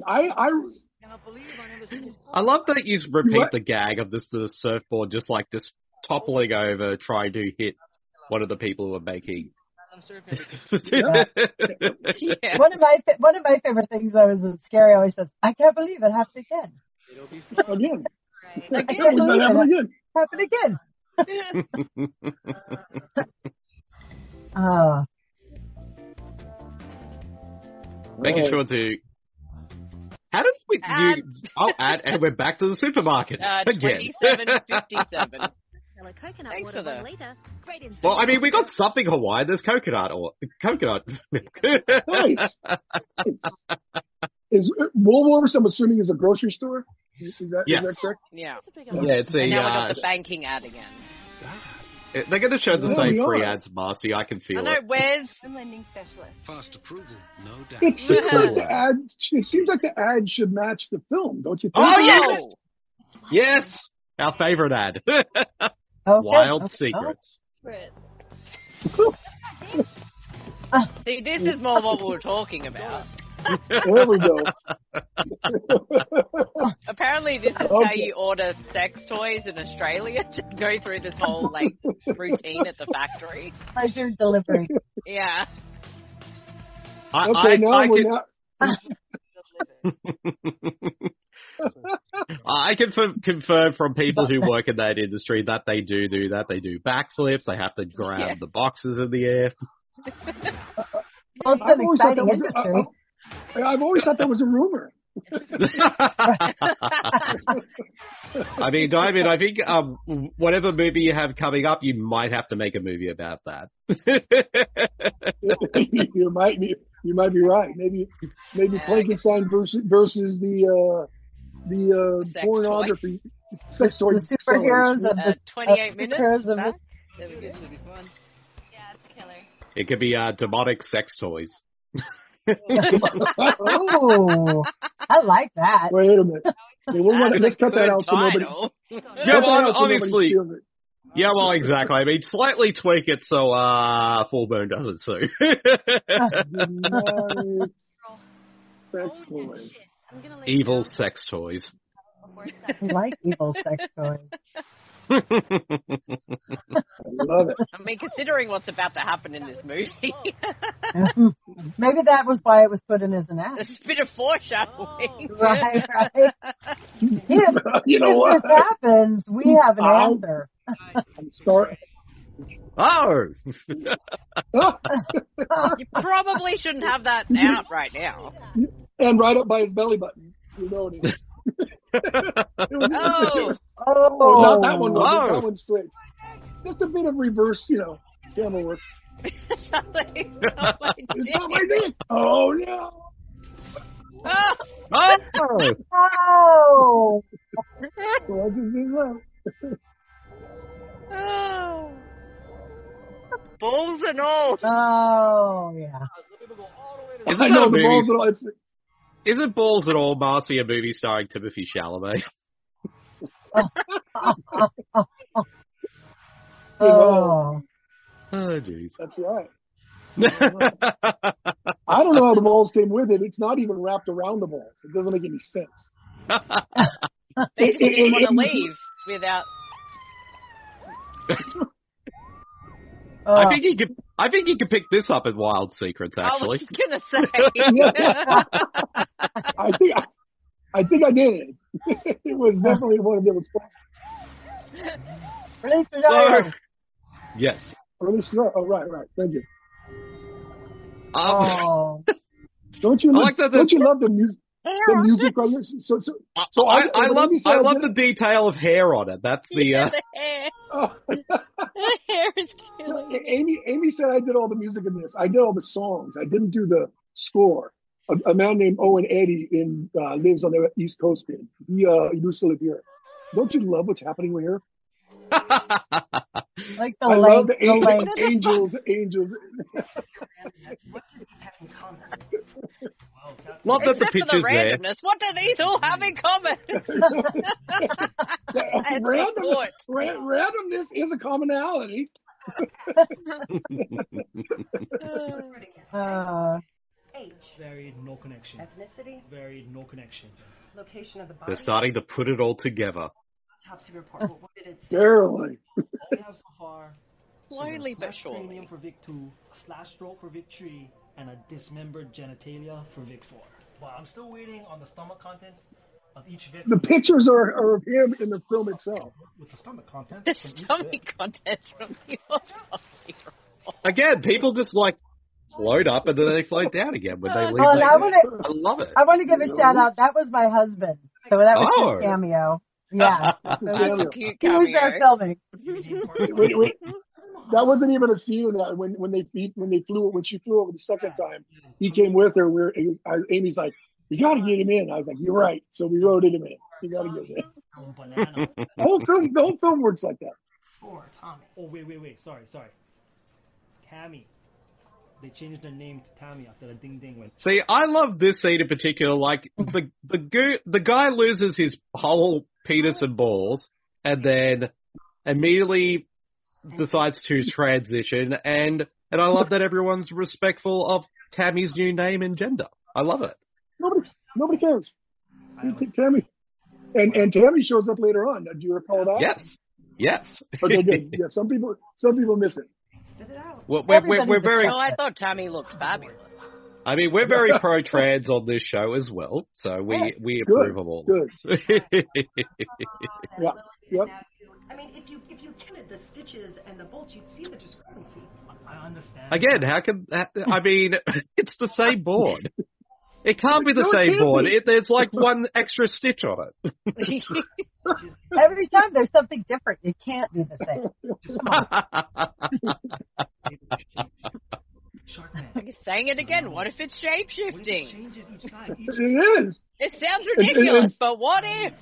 I love that you repeat the gag of the surfboard just like this toppling over trying to hit one of the people who are making.
Yeah. One of my favorite things though is that Scary always says, "I can't believe it happened again."
Again.
I can't believe it happened again.
Making sure to. How did we? Add, and we're back to the supermarket again.
27.57.
Thanks for that.
Well, I mean, we got something Hawaiian. There's coconut milk.
Nice. Is Woolworths, I'm assuming, is a grocery store? Is that correct?
Yeah.
Yeah, it's a.
And now we got the banking ad again.
They're going to show the same free ads, Marcy. I can feel it.
I know. Where's
I'm lending specialist?
Fast approval, no doubt.
It seems like the ad. It seems like the ad should match the film, don't you think?
Oh yes, yes, our favorite ad. Wild Secrets.
See, this is more what we were talking about.
There we go.
Apparently, this is how you order sex toys in Australia. To go through this whole routine at the factory.
Pleasure delivery.
Yeah.
I can confirm from people who work in that industry that they do that. They do backflips. They have to grab the boxes in the air.
Well, it's an exciting industry.
I've always thought that was a rumor.
I mean, Diamond, I think whatever movie you have coming up, you might have to make a movie about that.
You might be right. Maybe Frankenstein versus the pornography sex toy.
The superheroes of the
28 minutes.
That should be fun. Yeah, it's killer.
It could be demonic sex toys.
Oh, I like that.
Wait a minute. Let's cut that out so nobody.
Yeah, well, obviously. Yeah, well, exactly. I mean, slightly tweak it so Full Moon doesn't sue.
Sex toys.
Evil sex toys.
I like evil sex toys.
I love it.
I mean, considering what's about to happen in this movie.
Maybe that was why it was put in as an ad.
A bit of foreshadowing.
Right.
You know
if this happens, we have an answer.
You probably shouldn't have that out right now.
And right up by his belly button. You know it is. Not that one. That one's switched. Just a bit of reverse, camera work.
It's not my
dick. Oh no!
Balls and all.
Oh yeah.
I know the balls and all.
Isn't Balls and All, Marcy, a movie starring Timothée Chalamet?
Oh,
jeez.
That's right. I don't know how the balls came with it. It's not even wrapped around the balls. It doesn't make any sense.
They just didn't want to leave without.
I think you could pick this up in Wild Secrets. Actually,
I was gonna say.
I think I did. It was definitely one of them.
Release the
Yes.
Oh, right. Thank you.
Oh.
Don't you love the music? The music from this. So
I love the detail of hair on it. That's the
the hair.
Oh.
The hair is killing me.
Amy said I did all the music in this. I did all the songs. I didn't do the score. A man named Owen Eddy lives on the East Coast. He used to live here. Don't you love what's happening here?
Like the
I
lake,
love the angels.
What do these have in common?
Love that the
Except for the
pictures there.
randomness. What do these all have in common?
Randomness is a commonality.
Age.
Varied, no connection.
Ethnicity.
Varied, no connection.
Location of the body.
They're starting to put it all together.
Autopsy report. What did it say?
Barely.
All we have so far.
Slowly but surely.
Cranium for Vic 2, a slash throat for Vic 3, and a dismembered genitalia for Vic 4. But I'm still waiting on the stomach contents of each Vic.
The pictures are of him in the film itself.
With the stomach contents.
The stomach contents from the autopsy report.
Again, people just like float up and then they float down again when they leave.
I
love it.
I want to give a shout out. That was my husband. So that was his cameo. Yeah.
That's his
That's
cameo.
a cute
He was there
cameo.
filming.
Wait. That wasn't even a scene in that. When she flew over the second time, he came with her. Amy's like, "You got to get him in." I was like, "You're right." So we wrote him in. You got to get him in. The whole film works like that.
For Tommy.
Oh, wait. Sorry. Tammy. They changed their name to Tammy after the ding ding went.
See, I love this scene in particular. Like the guy loses his whole penis and balls, and then immediately decides to transition. And I love that everyone's respectful of Tammy's new name and gender. I love it.
Nobody cares. Tammy, and Tammy shows up later on. Do you recall that?
Yes.
Okay, good. Yeah, some people miss it.
Spit it out.
Well, we're very.
No, I thought Tammy looked fabulous.
I mean, we're very pro-trans on this show as well, so we approve of all this.
Yep.
I mean, if you counted the stitches and the bolts, you'd see the discrepancy.
I understand.
Again, I mean, it's the same board. It can't be the same board. There's like one extra stitch on it.
Every time there's something different. It can't be the same. Come on.
I'm saying it again. What if it's shape-shifting?
It changes each time.
It is.
It sounds ridiculous, but what if?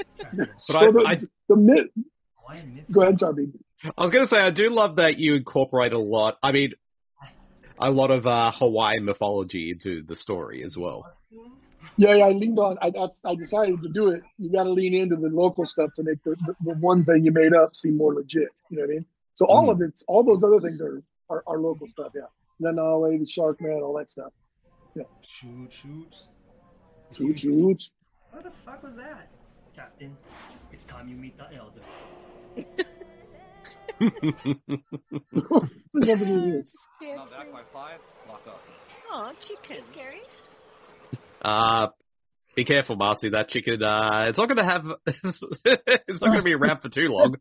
Go ahead, Darby.
I was going to say, I do love that you incorporate a lot. I mean, a lot of Hawaiian mythology into the story as well.
Yeah, I leaned on. I decided to do it. You got to lean into the local stuff to make the one thing you made up seem more legit. You know what I mean? So all of it, all those other things are local stuff. Yeah, Nanaway, the Shark Man, all that stuff. Yeah.
Shoots.
What the fuck was that?
Captain, it's time you meet the elder.
Not back by 5. Lock up.
Oh, chicken.
Scary.
Be careful, Marcy. That chicken, it's not going to have, it's not going to be around for too long.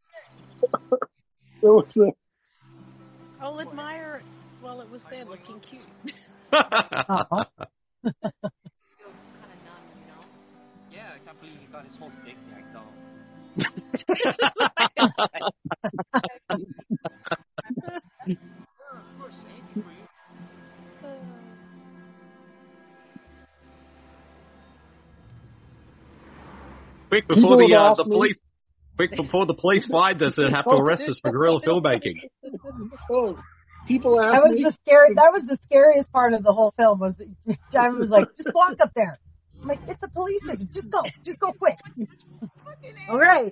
I'll admire it while it was there looking cute.
Yeah, I can't believe he got his whole dick yanked off.
Of course, anything for you.
Quick before the police. Quick before the police find us and have to arrest us for guerrilla filmmaking.
Oh, people ask me.
That was the scariest part of the whole film. Was Diamond was like, just walk up there. I'm like, it's a police station. Just go quick. All right.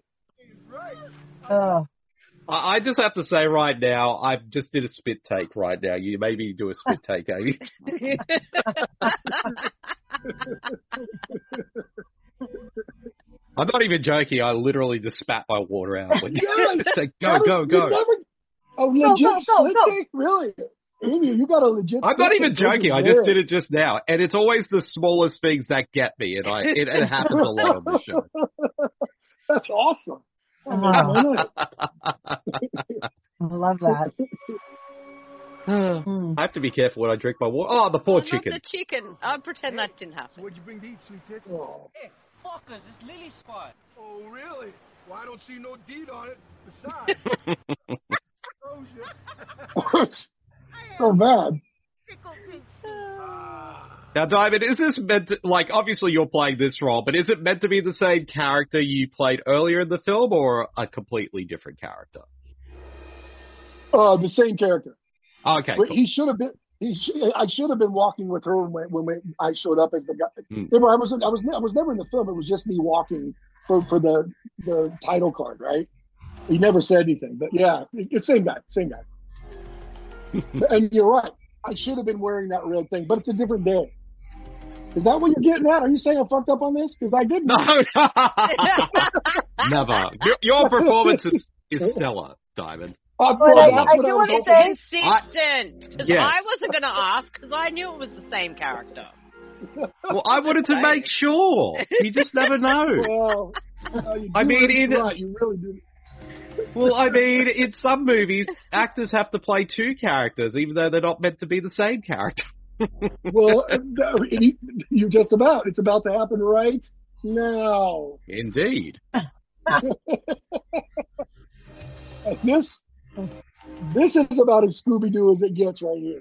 I just have to say right now, I just did a spit take right now. You maybe do a spit take, Amy. I'm not even joking. I literally just spat my water out.
Yes!
Said, go.
Legit split take? Really? Amy, you got a legit
I'm not even joking. I just did it just now. And it's always the smallest things that get me. And it happens a lot on the show.
That's awesome.
I love that.
I have to be careful when I drink my water. Oh, the poor chicken.
Not the chicken. I'll pretend that didn't happen.
So what'd you bring to eat, sweet tits?
Oh.
Hey, fuckers, it's Lily's spot.
Oh, really? Well, I don't see no deed on it. Besides. Oh, shit.
So bad.
Now, Diamond, is this meant to, like, obviously you're playing this role, but is it meant to be the same character you played earlier in the film or a completely different character?
The same character.
Okay.
But
cool.
he should have been. I should have been walking with her when I showed up as the guy. Remember, I was never in the film. It was just me walking for the title card, right? He never said anything, but yeah, it's same guy. And you're right. I should have been wearing that red thing, but it's a different day. Is that what you're getting at? Are you saying I fucked up on this? Because I didn't.
No. Never. Your performance is stellar, Diamond.
I do want to say consistent. Because
Yes.
I wasn't going to ask because I knew it was the same character.
Well, I wanted to make sure. You just never know.
Well,
I mean,
right, you really do.
Well, I mean, in some movies, actors have to play two characters, even though they're not meant to be the same character.
Well, you're just about. It's about to happen right now.
Indeed.
This is about as Scooby-Doo as it gets right here,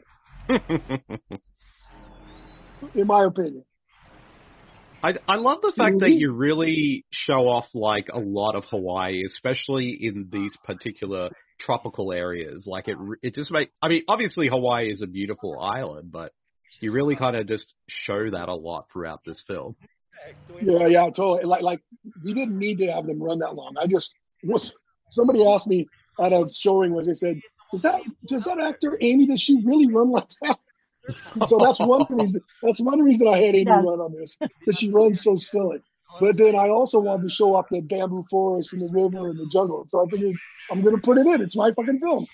in my opinion.
I love the fact that you really show off like a lot of Hawaii, especially in these particular tropical areas. Like it just I mean, obviously Hawaii is a beautiful island, but you really kind of just show that a lot throughout this film.
Yeah, totally. Like we didn't need to have them run that long. Somebody asked me at a showing was they said, does that actor Amy, does she really run like that? So that's one reason. That's one reason I had Amy run on this, because she runs so stilly. But then I also wanted to show off the bamboo forest and the river and the jungle. So I figured I'm going to put it in. It's my fucking film.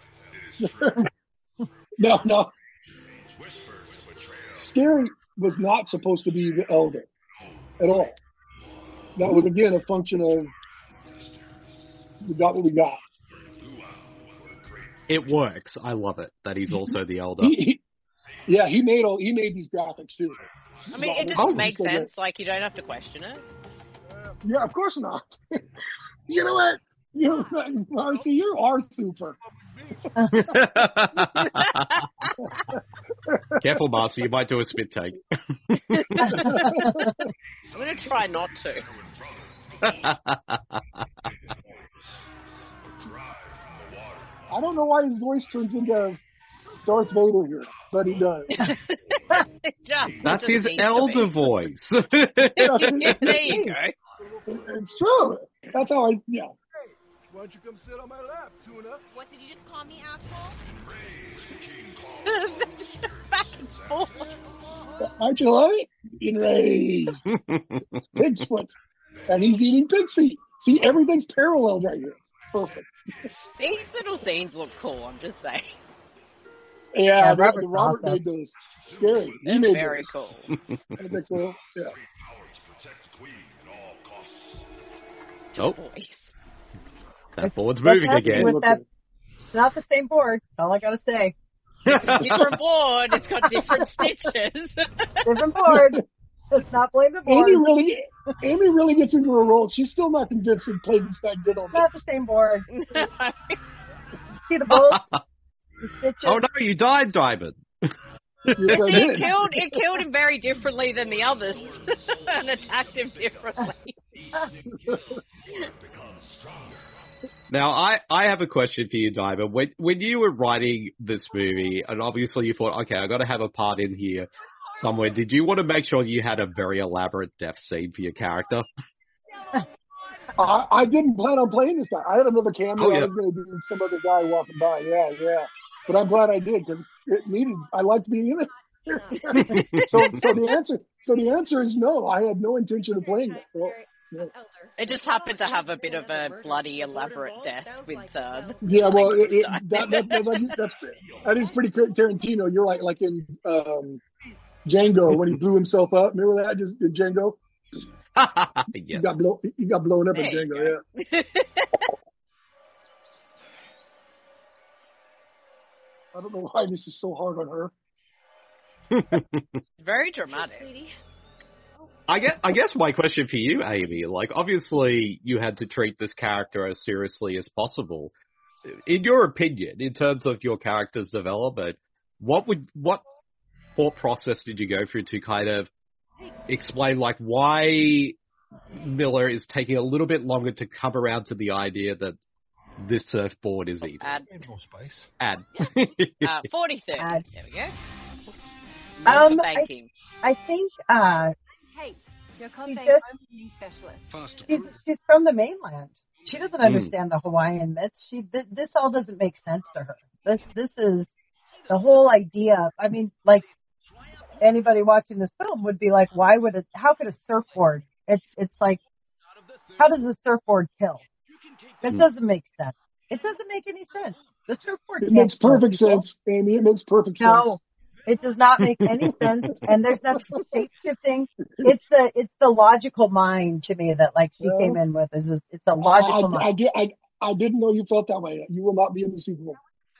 No. Scary was not supposed to be the elder at all. That was again a function of we got what we got.
It works. I love it that he's also the elder.
He made these graphics too.
I mean, it just makes sense. Like, you don't have to question it.
Yeah, of course not. You know what? Marcy, you are super.
Careful, Marcy. You might do a spit take.
I'm going to try not to.
I don't know why his voice turns into Darth Vader here, but he does.
That's his elder voice.
There you go.
It's true. That's how I, yeah.
Why don't you come sit on my lap, Tuna?
What did you just call me, asshole?
Back and forth.
Aren't you love it? Enraged. Pig's foot. And he's eating pig's feet. See, everything's paralleled right here. Perfect.
These little scenes look cool, I'm just saying.
Yeah, Robert made those. Scary. He made
very
those.
Cool.
Isn't that cool? Yeah.
Oh. That board's moving again.
It's not the same board. That's all I gotta say.
It's a different board. It's got different stitches.
Different board. Let's not blame the board.
Amy really gets into her role. She's still not convinced that Clayton's that good on this.
Not the same board. See the bolts? The stitches?
Oh no, you died, Diamond.
Yes, I did.
It killed him very differently than the others and attacked him differently.
Now, I have a question for you, Diamond. When you were writing this movie, and obviously you thought, okay, I've got to have a part in here somewhere, did you want to make sure you had a very elaborate death scene for your character?
I didn't plan on playing this guy. I had another cameo.
Oh, yeah.
I was going to do some other guy walking by. Yeah. But I'm glad I did because I liked being in it. So the answer is no. I had no intention of playing it. Well, no.
It just happened to have a bit of a bloody elaborate death with
yeah, well, that is pretty Tarantino. You're like in Django when he blew himself up. Remember that? Just in Django.
Yes.
He got blown up in Django. Yeah. I don't know why this is so hard on her.
Very dramatic.
I guess my question for you, Amy, like, obviously you had to treat this character as seriously as possible. In your opinion, in terms of your character's development, what thought process did you go through to kind of explain, like, why Miller is taking a little bit longer to come around to the idea that this surfboard is evil?
Add.
More space.
Add.
43rd.
Add.
There we go.
I think
Kate, your
She
content
just-
opening specialist.
Fast
she's from the mainland. She doesn't understand the Hawaiian myths. This all doesn't make sense to her. This is the whole idea. I mean, like, anybody watching this film would be like, how could a surfboard? It's like, how does a surfboard kill? That doesn't make sense. It doesn't make any sense. The surfboard
It
can't
makes
kill
perfect
people.
sense, Amy. It makes perfect sense.
No, it does not make any sense, and there's nothing shape shifting. It's the logical mind to me that, like, she came in with. It's a logical mind.
I didn't know you felt that way. You will not be in the sequel.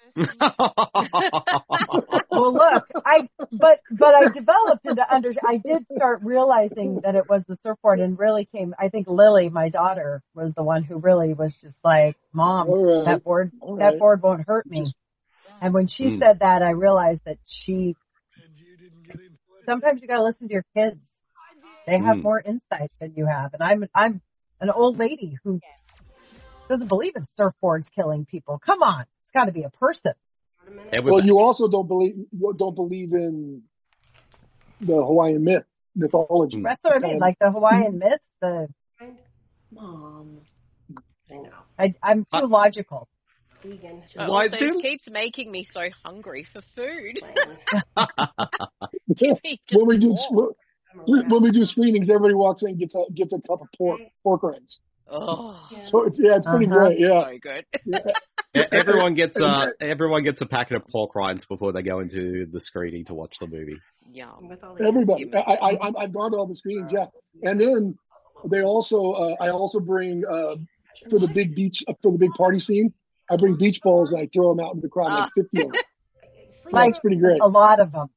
Well, look, but I developed into I did start realizing that it was the surfboard, and really I think Lily, my daughter, was the one who really was just like, Mom,
All right.
that board
All
that
right.
board won't hurt me. And when she said that, I realized that sometimes you gotta listen to your kids. They have more insight than you have. And I'm an old lady who doesn't believe in surfboards killing people. Come on. It's gotta be a person.
Well, you also don't believe in the Hawaiian mythology.
That's what I mean. Like the Hawaiian myths,
Mom. I know.
I'm too logical.
Vegan.
Also, this keeps making me so hungry for food.
when we do screenings, everybody walks in and gets a cup of pork rinds.
Oh,
so it's pretty great. Yeah,
so good.
Everyone gets a packet of pork rinds before they go into the screening to watch the movie.
Yum.
Everybody. I've gone to all the screenings. Yeah, and then they also I also bring for the big party scene. I bring beach balls and I throw them out in the crowd, like 50 of them.
Like,
that's pretty great.
A lot of them.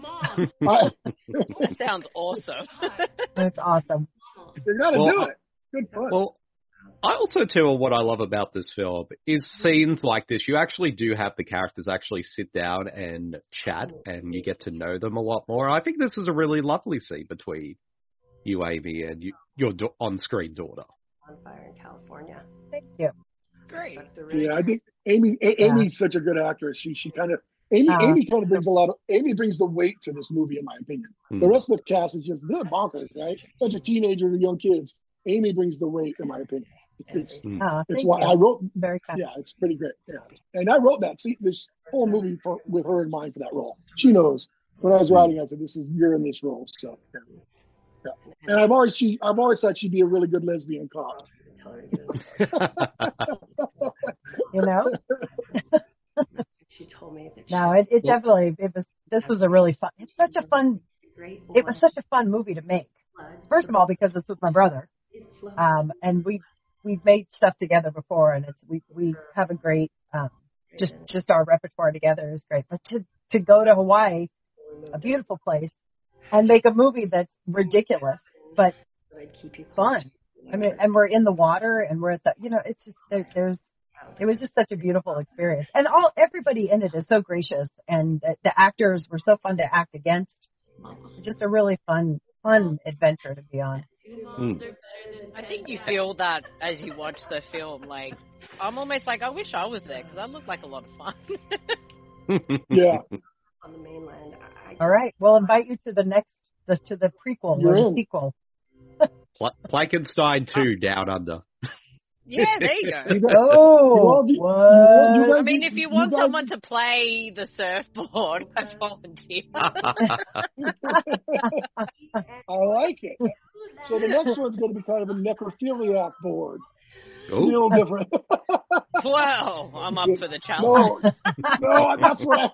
Sounds awesome.
That's awesome.
You gotta do it. Good fun.
Well, I also, too, what I love about this film is scenes like this. You actually do have the characters actually sit down and chat, and you get to know them a lot more. I think this is a really lovely scene between you, Amy, and your on-screen daughter.
On fire in California.
Thank you.
Great.
Yeah, I think Amy's such a good actress. She kind of Amy kind of brings Amy brings the weight to this movie, in my opinion. The rest of the cast is just they're bonkers, right? Bunch of teenagers and young kids. Amy brings the weight, in my opinion. It's why I wrote.
Very kind.
Yeah, it's pretty great. Yeah, and I wrote this whole movie with her in mind for that role. She knows when I was writing. I said, you're in this role." So, yeah. And I've always thought she'd be a really good lesbian cop.
You know.
She told me that.
No, it definitely was. This was a really fun. It's such a fun. It was such a fun movie to make. First of all, because it's with my brother, and we've made stuff together before, and we have a great just our repertoire together is great. But to go to Hawaii, a beautiful place, and make a movie that's ridiculous but fun. I mean, and we're in the water, and we're at the it's just it was just such a beautiful experience, and everybody in it is so gracious, and the actors were so fun to act against. It's just a really fun adventure to be on.
I think you feel that as you watch the film. Like, I'm almost like, I wish I was there because that looked like a lot of fun.
Yeah.
On the mainland.
All right, we'll invite you to the prequel or the sequel.
Plankenstein 2 Down Under.
Yeah, there you go.
What?
I mean, if you want someone to play the surfboard, I volunteer.
I like it. So the next one's going to be kind of a necrophiliac board. A little different.
Well, I'm up for the challenge.
No, that's what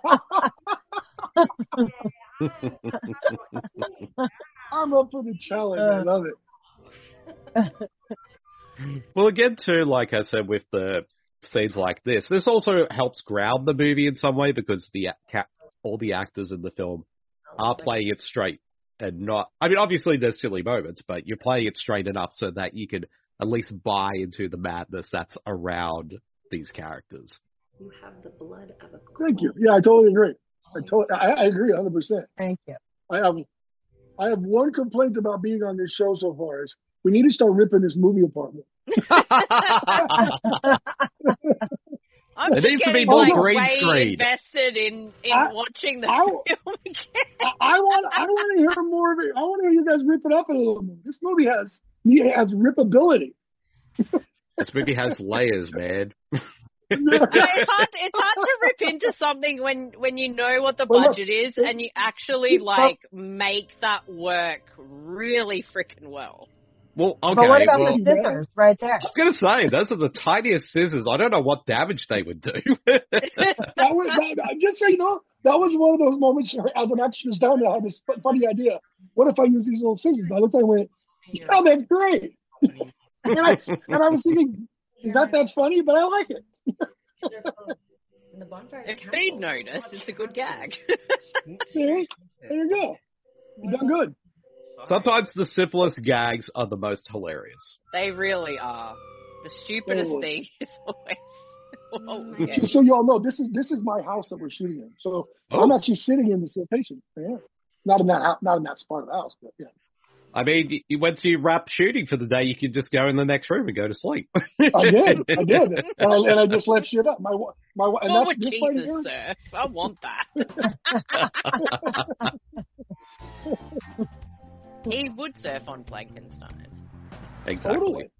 I'm up for the challenge. I love it.
Well, again, too, like I said, with the scenes like this. This also helps ground the movie in some way because all the actors in the film are playing it straight and not... I mean, obviously there's silly moments, but you're playing it straight enough so that you can at least buy into the madness that's around these characters.
You have the blood of a...
Thank you. Yeah, I totally agree. I agree 100%.
Thank you.
I have one complaint about being on this show so far is we need to start ripping this movie apart.
I'm
it needs to be
getting
more
like
green
way
screen.
invested in watching the film again.
I want to hear more of it. I want to hear you guys rip it up a little more. This movie has rippability.
This movie has layers, man.
It's hard to rip into something when you know what the budget is and you actually make that work really freaking well.
Well, okay.
But what about the scissors right there?
I was going to say, those are the tiniest scissors. I don't know what damage they would do.
Just so you know, that was one of those moments as an extras down there, I had this funny idea. What if I use these little scissors? I looked at it and went, oh, that's great. and I was thinking, is that funny? But I like it.
If they'd noticed, it's a good gag.
See? There you go. You've done good.
Sometimes the simplest gags are the most hilarious.
They really are. The stupidest thing is always...
Just so you all know, this is my house that we're shooting in. So I'm actually sitting in this location. Yeah. Not in that spot of the house, but yeah.
I mean, once you wrap shooting for the day, you can just go in the next room and go to sleep.
I did, and I just left shit up. My and that's this right here.
Sir. I want that. He would surf on Frankenstein.
Exactly.
Totally.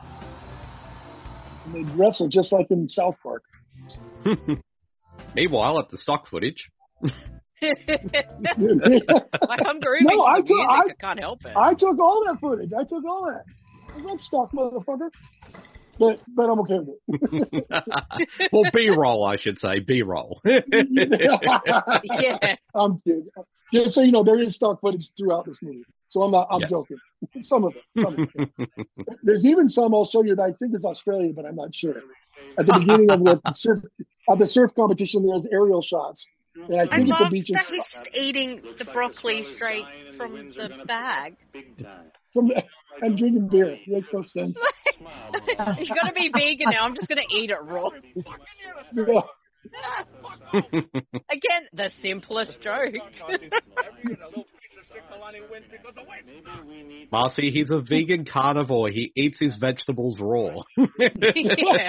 And they'd wrestle just like in South Park.
Meanwhile, at the stock footage.
Like I'm grooving.
No, I
can't help it.
I took all that footage. I took all that. I'm not stuck, motherfucker. But I'm okay with it.
Well, B-roll, I should say. B-roll.
Yeah.
I'm kidding. Just so you know, there is stock footage throughout this movie. So I'm joking. Some of it. There's even some I'll show you that I think is Australian, but I'm not sure. At the beginning of the surf competition, there's aerial shots. And I think it's a beach in
that he's eating the broccoli straight from the bag.
I'm drinking beer. It makes no sense.
You gotta be vegan now. I'm just gonna eat it raw.
Yeah.
Again, the simplest joke.
Marcy, he's a vegan carnivore. He eats his vegetables raw.
Yeah.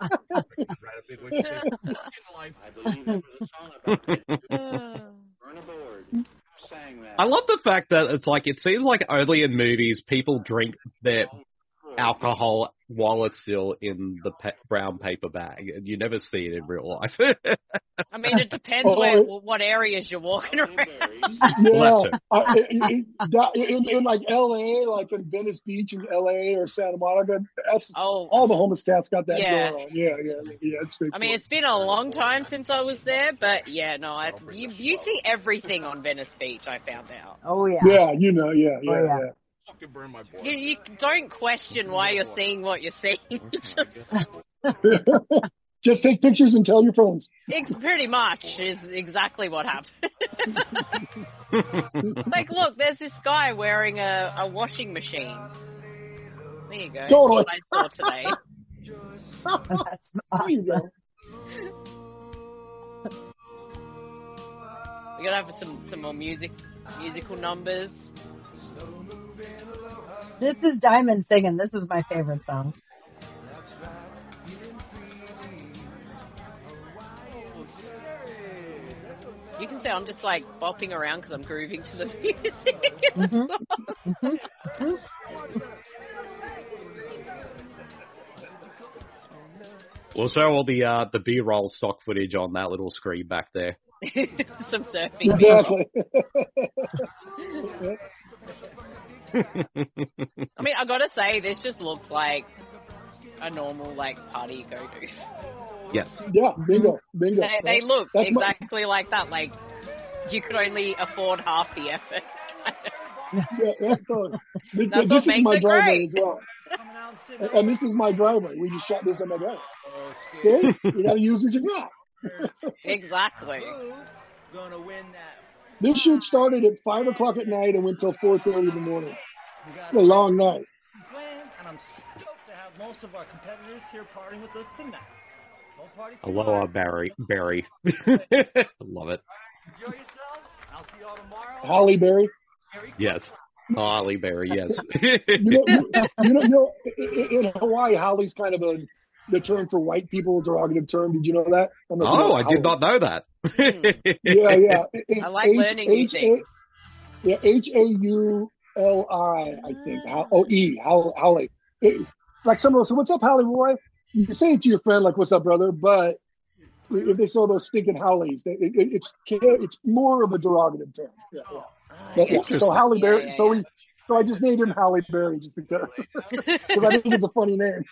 I love the fact that it's like, it seems like only in movies people drink their alcohol while it's still in the brown paper bag, and you never see it in real life.
I mean, it depends what areas you're walking around.
Yeah, in like LA, like in Venice Beach in LA or Santa Monica, that's all the homeless cats got that going on. Yeah, it's great.
I mean, it's been a long time since I was there, but yeah, no, you see everything on Venice Beach. I found out.
Oh yeah.
Yeah, you know, yeah.
You don't question why you're seeing what you're seeing.
Just take pictures and tell your friends.
Pretty much is exactly what happened. Like, look, there's this guy wearing a washing machine. There you go.
Totally.
That's what I saw today.
That's awesome.
There you go.
We're gonna have some more musical numbers.
This is Diamond singing. This is my favorite song.
You can say I'm just like bopping around because I'm grooving to the music.
We'll show all the B-roll stock footage on that little screen back there.
Some surfing.
Exactly.
I mean, I gotta say, this just looks like a normal like party you go to.
Yes.
Yeah, bingo.
They look exactly like that. Like you could only afford half the effort.
Yeah, totally.
That's
This
what
is my
makes it
driveway
great.
as well. And this is my driveway. We just shot this on my driveway. See? You gotta use what you got.
Exactly.
Gonna win that.
This shoot started at 5 o'clock at night and went till 4:30 in the morning. A long night.
And I'm stoked to have most of our competitors here partying with us tonight. No party
Aloha, Barry. Love it.
Enjoy yourselves. I'll see you all tomorrow.
Holly Berry.
Yes. Holly Berry, yes.
you know, in Hawaii, Holly's kind of the term for white people, a derogative term. Did you know that?
I did not know that.
Yeah. It's
I like learning new things.
Yeah, Hauli, I think. Holly. Like someone will say, "What's up, Holly boy?" You can say it to your friend, like, "What's up, brother?" But if they saw those stinking Howleys, it's more of a derogative term. Yeah. So Halle Berry. So I just named him Halle Berry just because I think it's a funny name.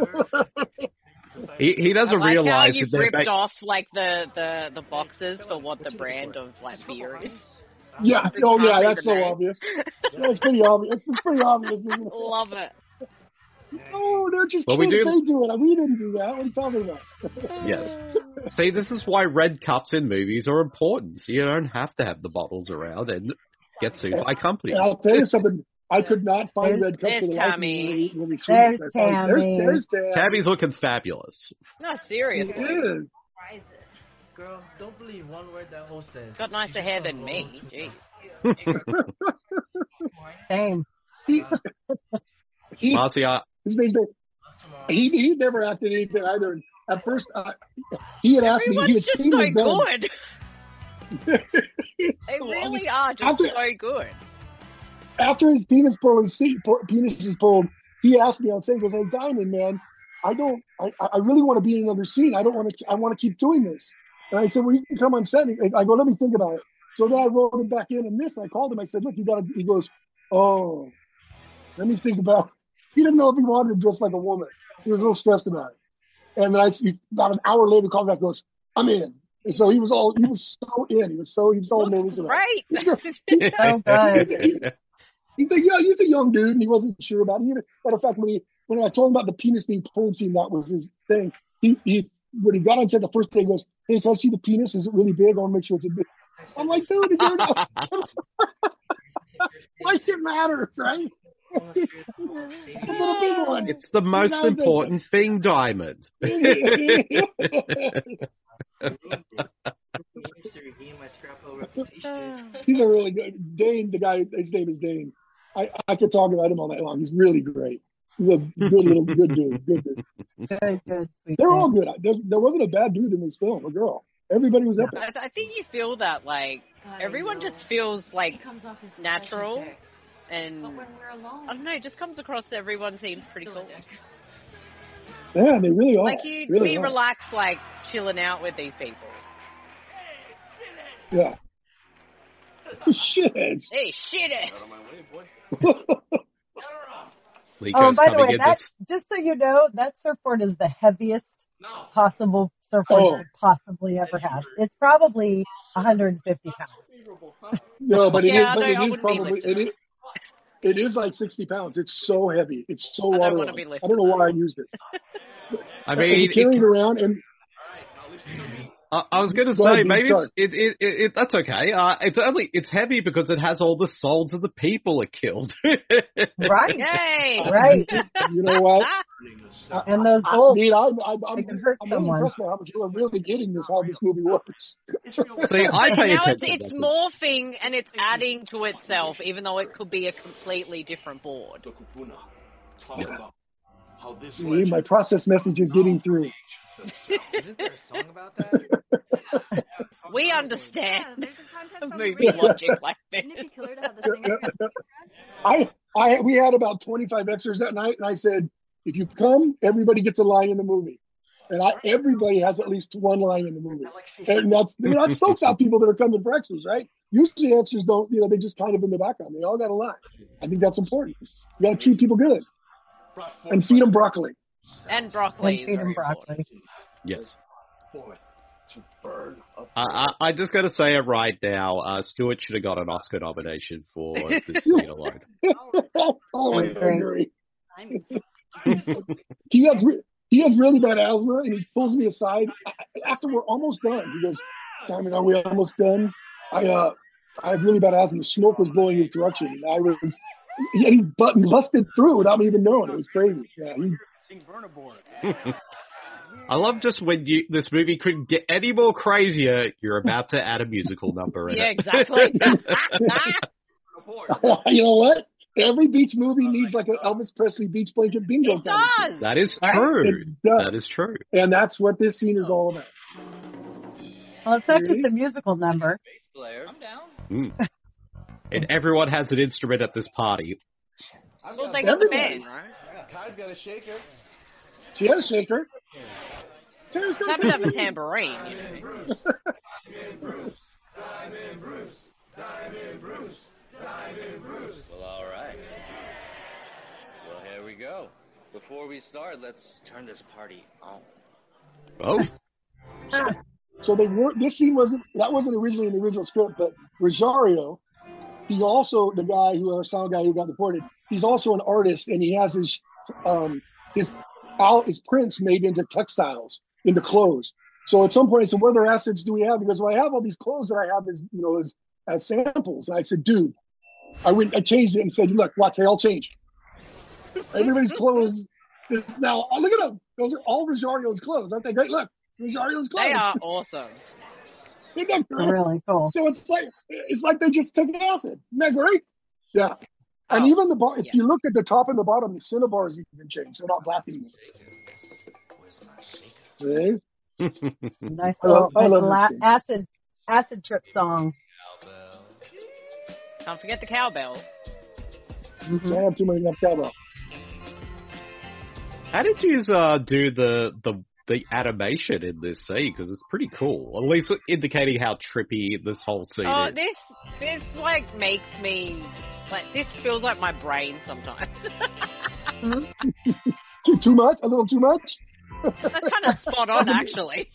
He doesn't
I like
realize
how you've ripped off like the boxes for what the brand of like beer is.
Yeah. Oh yeah, that's so obvious. That's pretty obvious. It's pretty obvious, isn't it?
Love it.
Oh, they're just kids. They do it. We didn't do that. What are you talking about?
Yes. See, this is why red cups in movies are important. You don't have to have the bottles around and get sued by companies.
And I'll tell you something. I could not find red cups for the life of me when we shoot. There's Tammy.
Tammy's looking fabulous.
No, seriously.
Girl, don't believe one word that host says.
Got nicer hair than me. Jeez.
Same.
His name's he never acted anything either. At first, he had asked me. He had seen
so
his
good. They really are just so good.
After his penis is pulled, he asked me on stage, goes, "Hey, Diamond, man, I really want to be in another scene. I want to keep doing this." And I said, "Well, you can come on set." And I go, "Let me think about it." So then I wrote him back in this. And I called him. I said, "Look, you got to." He goes, "Oh, let me think about it." He didn't know if he wanted to dress like a woman. He was a little stressed about it. And then about an hour later, called back, goes, "I'm in." And so he was so in. He was so nervous about
it.
Right. He's a young dude, and he wasn't sure about it. Matter of fact, when I told him about the penis being pulled scene, that was his thing. He when he got on set the first day, he goes, "Hey, can I see the penis? Is it really big? I want to make sure it's a big." I'm like, "Dude, why does it matter, right? It's a little big one."
It's the most important thing, Diamond.
He's a really good Dane. The guy, his name is Dane. I could talk about him all night long. He's really great. He's a good dude. Good dude.
Very good.
They're all good. There wasn't a bad dude in this film. A girl. Everybody was epic.
I think you feel that like everyone just feels like natural, and
But when we're alone,
I don't know. It just comes across. Everyone seems pretty cool.
Yeah, they really are.
Like you'd
really
be
are.
relaxed, like chilling out with these people.
Yeah. Shitheads.
Hey, shit it.
Oh, by the way, just so you know, that surfboard is the heaviest possible surfboard you could possibly ever have. It's probably 150 pounds.
No, but it is like 60 pounds. It's so heavy. It's so waterlogged. I don't know why I used it.
I mean,
carrying it around and.
I was going to say, maybe that's okay. It's heavy because it has all the souls of the people it killed.
Right.
Yay!
Right.
You know what?
And those goals.
I'm really impressed by how much you're really getting this, how this movie works.
See, I pay attention.
It's morphing and it's adding to itself, even though it could be a completely different board.
Yes.
See, my process message is getting through.
Isn't there a song about that?
We understand movie logic like this.
We had about 25 extras that night, and I said, if you come, everybody gets a line in the movie. And everybody has at least one line in the movie. And that stokes out people that are coming for extras, right? Usually extras don't, they just kind of in the background. They all got a line. I think that's important. You got to treat people good. And feed them broccoli.
And broccoli.
Feed them broccoli.
Yes. I just got to say it right now. Stuart should have got an Oscar nomination for this scene alone.
Oh, I agree. He has really bad asthma, and he pulls me aside after we're almost done. He goes, "Simon, are we almost done? I have really bad asthma. The smoke was blowing his direction, and he busted through without me even knowing. It was crazy. Yeah,
I love just when this movie couldn't get any more crazier, you're about to add a musical number in
Yeah,
it.
exactly.
You know what? Every beach movie needs like an Elvis Presley beach blanket bingo.
It does.
That is true. That is true.
And that's what this scene is all about.
Well, it's not just a musical number.
I'm down.
Mm. And everyone has an instrument at this party.
Well, they got the band, right?
Yeah, Kai's got a shaker.
She has a shaker.
Happens to have a tambourine, you know.
Well, all right. Well, here we go. Before we start, let's turn this party on.
Oh.
So they weren't. This scene wasn't originally in the original script, but Rosario, he also the guy who our sound guy who got deported. He's also an artist, and he has his prints made into textiles, into clothes. So at some point, I said, "What other assets do we have?" Because well, I have all these clothes that I have as samples. And I said, "Dude," I changed it and said, "Look, watch, they all changed. Everybody's clothes is now. Oh, look at them. Those are all Rosario's clothes, aren't they great? Look, Rosario's clothes.
They are awesome.
Isn't that great?
Really cool.
So it's like they just took acid. Isn't that great? Yeah. And even the bar, if you look at the top and the bottom, the Cinnabars even changed. They're not black anymore. See?
Nice little
I love this
acid trip song.
Can't forget the cowbell.
Mm-hmm. I have too many cowbell.
How did you do the animation in this scene? Because it's pretty cool. At least indicating how trippy this whole scene is.
This like makes me this feels like my brain sometimes.
Too much? A little too much?
That's kind of spot on, actually.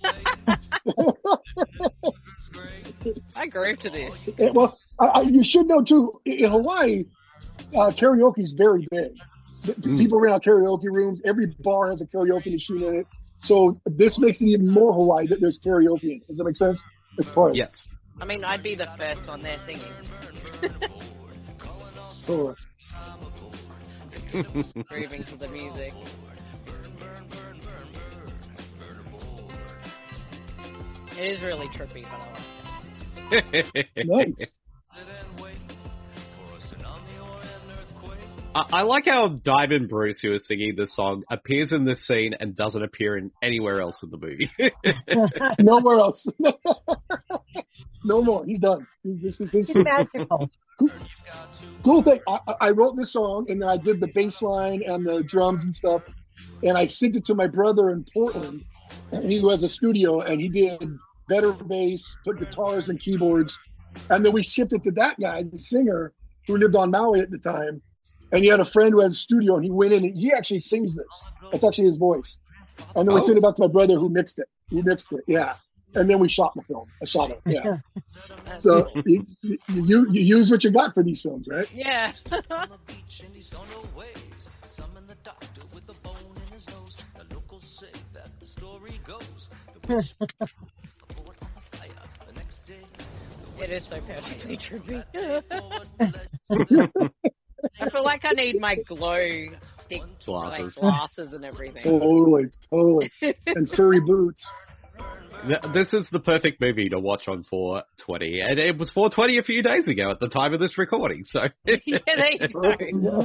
I groove to this.
Well, you should know too. In Hawaii, karaoke is very big. People rent out karaoke rooms. Every bar has a karaoke machine in it. So this makes it even more Hawaii that there's karaoke in it. Does that make sense? It's part.
Yes.
I mean, I'd be the first one there singing.
Oh.
Grooving to the music. It is really trippy, but I like it.
Nice.
I like how Diamond Bruce, who is singing this song, appears in this scene and doesn't appear in anywhere else in the movie.
Nowhere else. No more. He's done. This is his.
He's magical.
Cool thing. I wrote this song and then I did the bass line and the drums and stuff, and I sent it to my brother in Portland. He has a studio and he did better bass, put guitars and keyboards, and then we shipped it to that guy, the singer who lived on Maui at the time. And he had a friend who had a studio, and he went in and he actually sings this. That's actually his voice. And then we sent it back to my brother who mixed it. Yeah. And then we shot the film. I shot it, yeah. So you use what you got for these films, right?
Yeah. It is so perfectly trippy. I feel like I need my glow stick glasses and everything.
Totally. And furry boots.
This is the perfect movie to watch on 420, and it was 420 a few days ago at the time of this recording, so...
Yeah, there you go.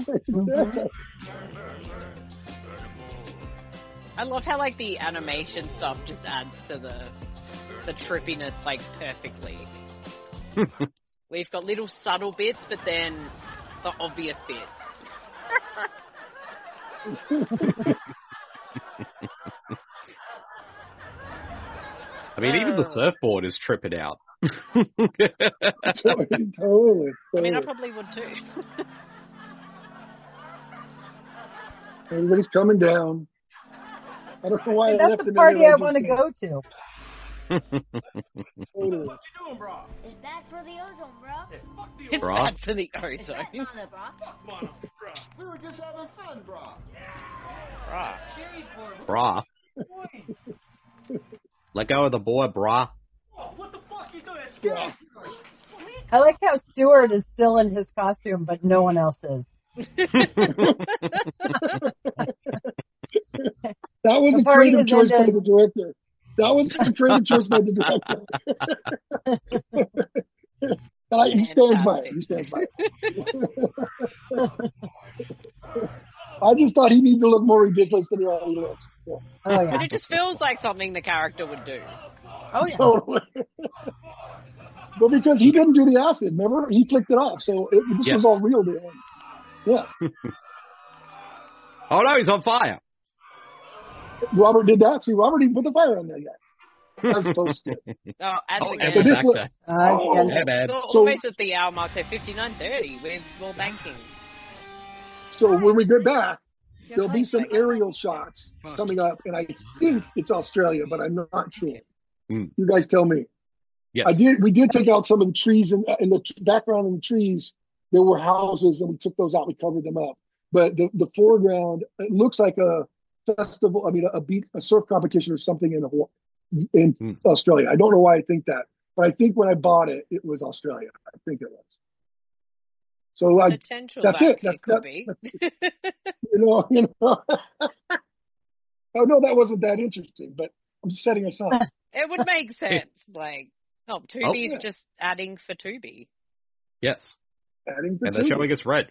I love how, like, the animation stuff just adds to the trippiness, like, perfectly. We've got little subtle bits, but then the obvious bits.
I mean, even the surfboard is tripping out.
Totally.
I mean, I probably would too.
Everybody's coming down. I don't know why I
that's
left
the
him
party
there.
I want to go to.
Totally.
What you doing, bro?
It's bad for the ozone, bro.
Hey, fuck the
It's
Bra.
bad for the ozone.
It's bad for the bro.
We were just having fun, bro.
Brah. Let go of the boy, brah.
What the fuck you doing? Scary.
I like how Stewart is still in his costume, but no one else is.
That was a creative choice by the director. That was a creative choice by the director. He stands by it. He stands by it. I just thought he needed to look more ridiculous than he already looks. Yeah.
Oh, yeah.
But it just feels like something the character would do.
Oh, yeah.
Totally. But because he didn't do the acid, remember? He flicked it off. So this was all real to him. Yeah.
Oh, no, he's on fire.
Robert did that. See, Robert didn't put the fire on there yet. I'm supposed to.
Oh, and
So this look.
Almost at the hour mark, so 59:30. We're all banking.
So when we get back, there'll be some aerial shots coming up, and I think it's Australia, but I'm not sure. You guys tell me.
Yes.
We did take out some of the trees in the background of the trees. There were houses, and we took those out. We covered them up. But the foreground, it looks like a festival. I mean, a surf competition or something in Australia. I don't know why I think that, but I think when I bought it, it was Australia. I think it was. So that's it. That's you know. Oh no, that wasn't that interesting. But I'm just setting us up.
It would make sense. Like, Tubi's just adding for Tubi.
Yes.
Adding for
and
Tubi.
they're showing us red.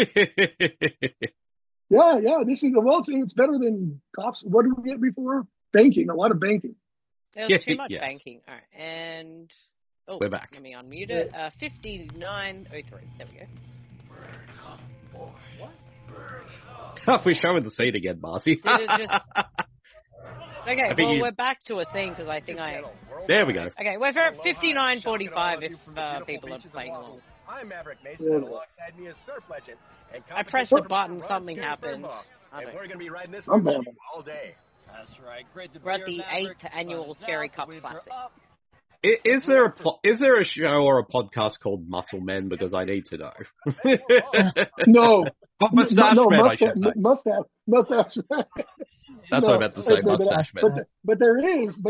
Yeah. This is it's better than cops. What did we get before? Banking. A lot of banking.
There was too much banking. All right, and
we're back.
Let me unmute it. 59:03. There we go.
What? We're showing the scene again, Marcy.
Did it just? Okay, well, we're back to a scene because I think
There we go.
Okay, we're at 59:45 if people are playing along.
I'm Maverick Mason, and alongside me is Surf Legend. And
I pressed the button, something happened.
And we're going to be riding this all day.
That's right. Great to
We're at the 8th annual Scary Cup Classic.
Is there a show or a podcast called Muscle Men? Because I need to know.
No.
Mustache Men, I should say.
Mustache.
That's what I meant to say, Mustache Men.
But there is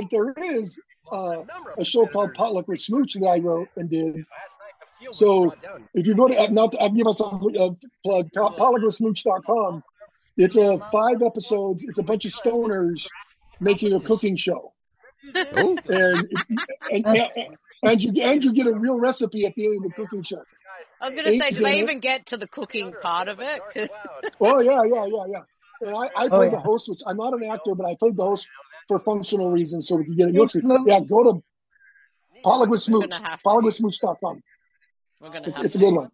a show called Potluck with Smooch that I wrote and did. So if you go to, I'll give us a plug, potluckwithsmooch.com. It's 5 episodes. It's a bunch of stoners making a cooking show. and you get a real recipe at the end of the cooking show.
I was going to say, do they even get to the cooking part of it?
Oh, yeah. And I played the host, which I'm not an actor, but I played the host for functional reasons, so we can get it. You'll see. Yeah, go to Potluck with Smooch. Potluckwithsmooch.com. It's a good one.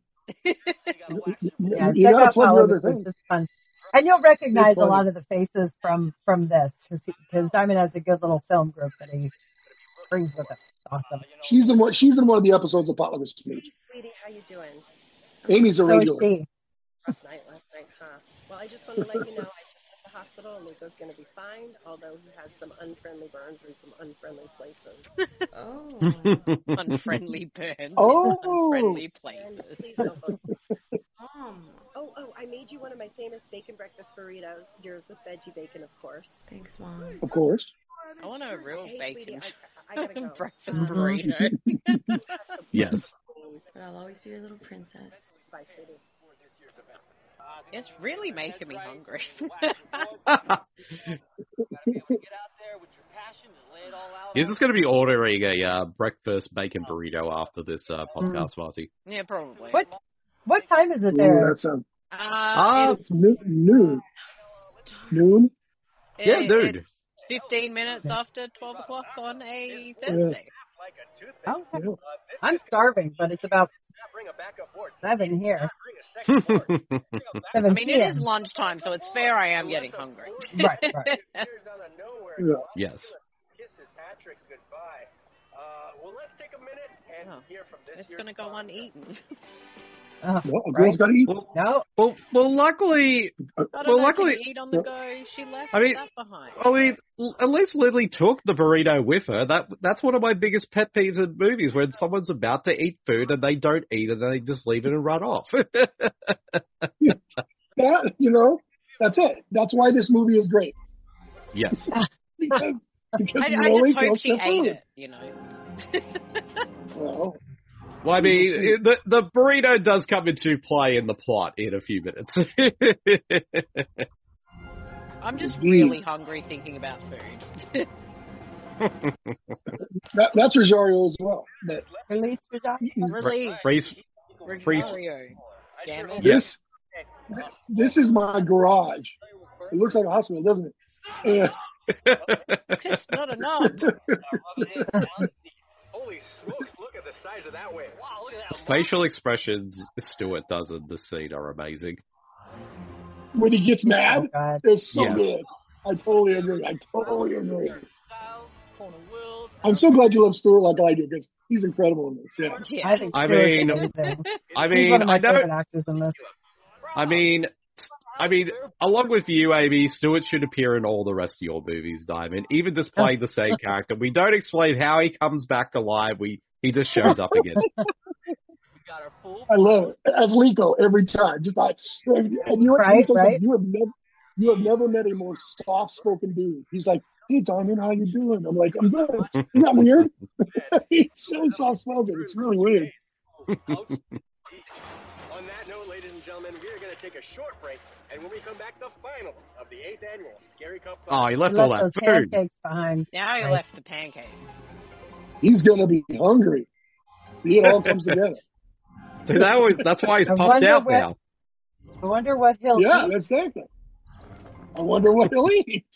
You got to plug your other things.
Fun. And you'll recognize a lot of the faces from this because Diamond has a good little film group that he brings with him. Awesome.
She's in one of the episodes of Potluck with Smooch.
Sweetie, how you doing?
Amy's a regular.
Rough night last night, huh? Well, I just want to let you know I just left the hospital and Nico's going to be fine, although he has some unfriendly burns in some unfriendly places.
Unfriendly burns. Unfriendly places.
Please don't vote. Oh, I made you one of my famous bacon breakfast burritos. Yours with veggie bacon, of course.
Thanks, Mom.
Of course.
I want a real bacon
sweetie, I gotta go.
breakfast burrito.
Yes.
But I'll always be your little princess.
Bye, sweetie.
It's really making me hungry.
You're just going to be ordering a breakfast bacon burrito after this podcast, Marcy.
Yeah, probably.
What time is it there?
It's
it's
noon. Noon?
Yeah, dude.
It's 15 minutes after 12 o'clock on a Thursday.
Oh, I'm starving, but it's about 7 here.
I mean, it is lunchtime, so it's fair I am getting hungry.
Right.
Yes.
Kisses Patrick goodbye. Well, let's take a minute and hear from this.
It's going to go uneaten.
A girl's got to eat.
No.
Well, luckily,
eat on the go. She left that behind.
I mean, at least Lily took the burrito with her. That's one of my biggest pet peeves in movies, when someone's about to eat food and they don't eat it and they just leave it and run off.
That, you know, That's it. That's why this movie is great.
Yes.
because
I
Lily
just hope
took
she
the
ate
food.
it, you know.
Well, I mean, the burrito does come into play in the plot in a few minutes.
I'm just really hungry thinking about food.
That's Rosario as well. But
Release Rosario.
Rosario. Damn it.
This is my garage. It looks like a hospital, doesn't it? Yeah.
It's not enough.
Holy smokes, look at the size of that wave. Wow, look at that.
Facial expressions Stuart does in the scene are amazing.
When he gets mad, it's so
Yes.
good. I totally agree. I'm so glad you love Stuart like I do, because he's incredible in this. Yeah.
I think
I
Stuart's
mean,
amazing.
I
He's
mean,
one of my
I know.
favorite actors in this.
I mean, along with you, Amy, Stuart should appear in all the rest of your movies, Diamond. Even just playing the same character. We don't explain how he comes back alive. He just shows up again.
I love it. As Lico every time. Just like, and you have never met a more soft-spoken dude. He's like, "Hey, Diamond, how you doing?" I'm like, "I'm good." Isn't that weird? He's so soft-spoken. It's really weird.
On that note, ladies and gentlemen, we are going to take a short break, and when we come back, the finals of the 8th annual Scary Cup.
Oh, he left all that
those
food.
pancakes behind.
Now he left the pancakes.
He's gonna be hungry. See, it all comes together.
So that's why he's
I
puffed
wonder
out
what-
now.
I wonder what he'll
Yeah,
eat.
that's it. I wonder what he'll eat.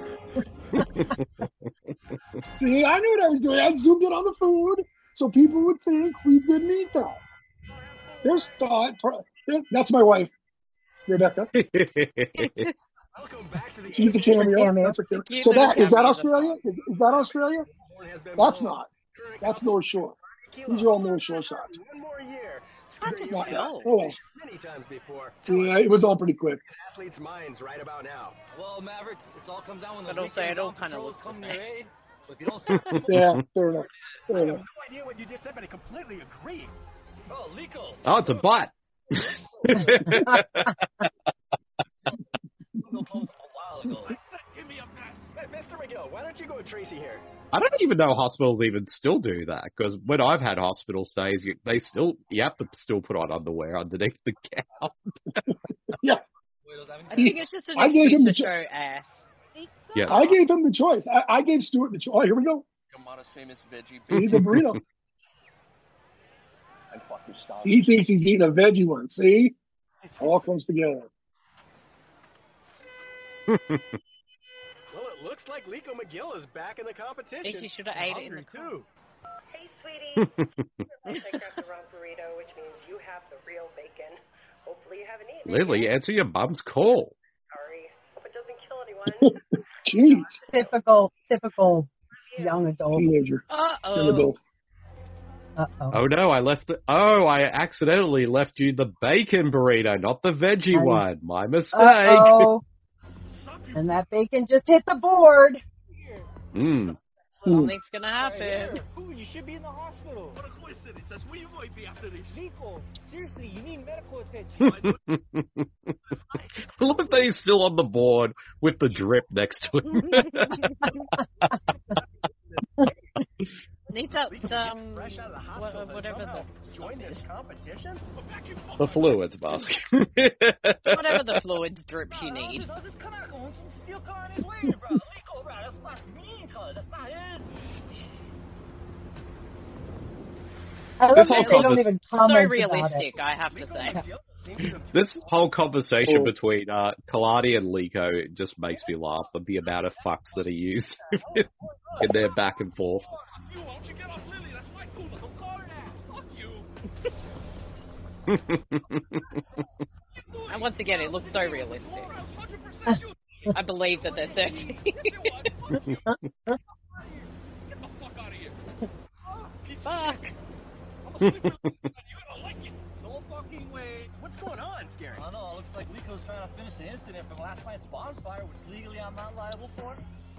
See, I knew what I was doing. I zoomed in on the food so people would think we didn't eat that. There's thought. That's my wife, Rebecca. She's a cameo. That's a cameo. So is that Australia? Is that Australia? That's not. That's North Shore. These are all North Shore shots.
One more year.
Many
times before.
Yeah, it was all pretty quick.
Athletes' minds right about now.
Well, Maverick, it's all comes down when
But
the
also it all kind of
controls
looks
come
the
to your
same.
aid. But if you don't see
Yeah, fair enough. Fair
I have
enough.
no idea what you just said, but I completely agree.
Oh, Lico.
Oh, it's a butt.
Give me a pass. Hey, Mr. McGill, why don't you go with Tracy here?
I don't even know hospitals even still do that, because when I've had hospital stays, you have to still put on underwear underneath the gown.
Yeah.
I think it's just an
I gave him
excuse to
the
show ass.
Yeah.
I gave him the choice. I gave Stuart the choice. Oh, here we go.
Yamada's famous veggie.
See the burrito.
And fucking stop.
See, he thinks he's eating a veggie one. See? All comes together.
Well, it looks like Lico McGill is back in the competition.
Think you should have ate it in the
too.
Hey, sweetie. I got the wrong burrito, which means you have the real bacon. Hopefully you haven't eaten it.
Lily, answer your mum's call.
Sorry. Hope it doesn't kill anyone.
Jeez.
Typical young adult.
Teenager. Young adult.
Oh no, I accidentally left you the bacon burrito, not the veggie one. My mistake.
Uh-oh. And that bacon just hit the board.
Something's gonna happen.
Ooh, you should be in the hospital. What a coincidence. That's where you might be after this. Nico, seriously, you need medical attention.
I love that he's still on the board with the drip next to him.
Needs that whatever the
Join this competition?
The fluids mask.
whatever the fluids drip you need.
I love
This
that
whole
they don't
convers-
even comment
So
about it.
realistic, I have to say.
This whole conversation between Kalani and Lico just makes me laugh at the amount of fucks that he used in their back and forth.
And once again, it looks so realistic. I believe that they're 13. Fuck.
What's going on, Scary? I don't know. It looks like Lico's trying to finish the incident from last night's bonfire, which legally I'm not liable for.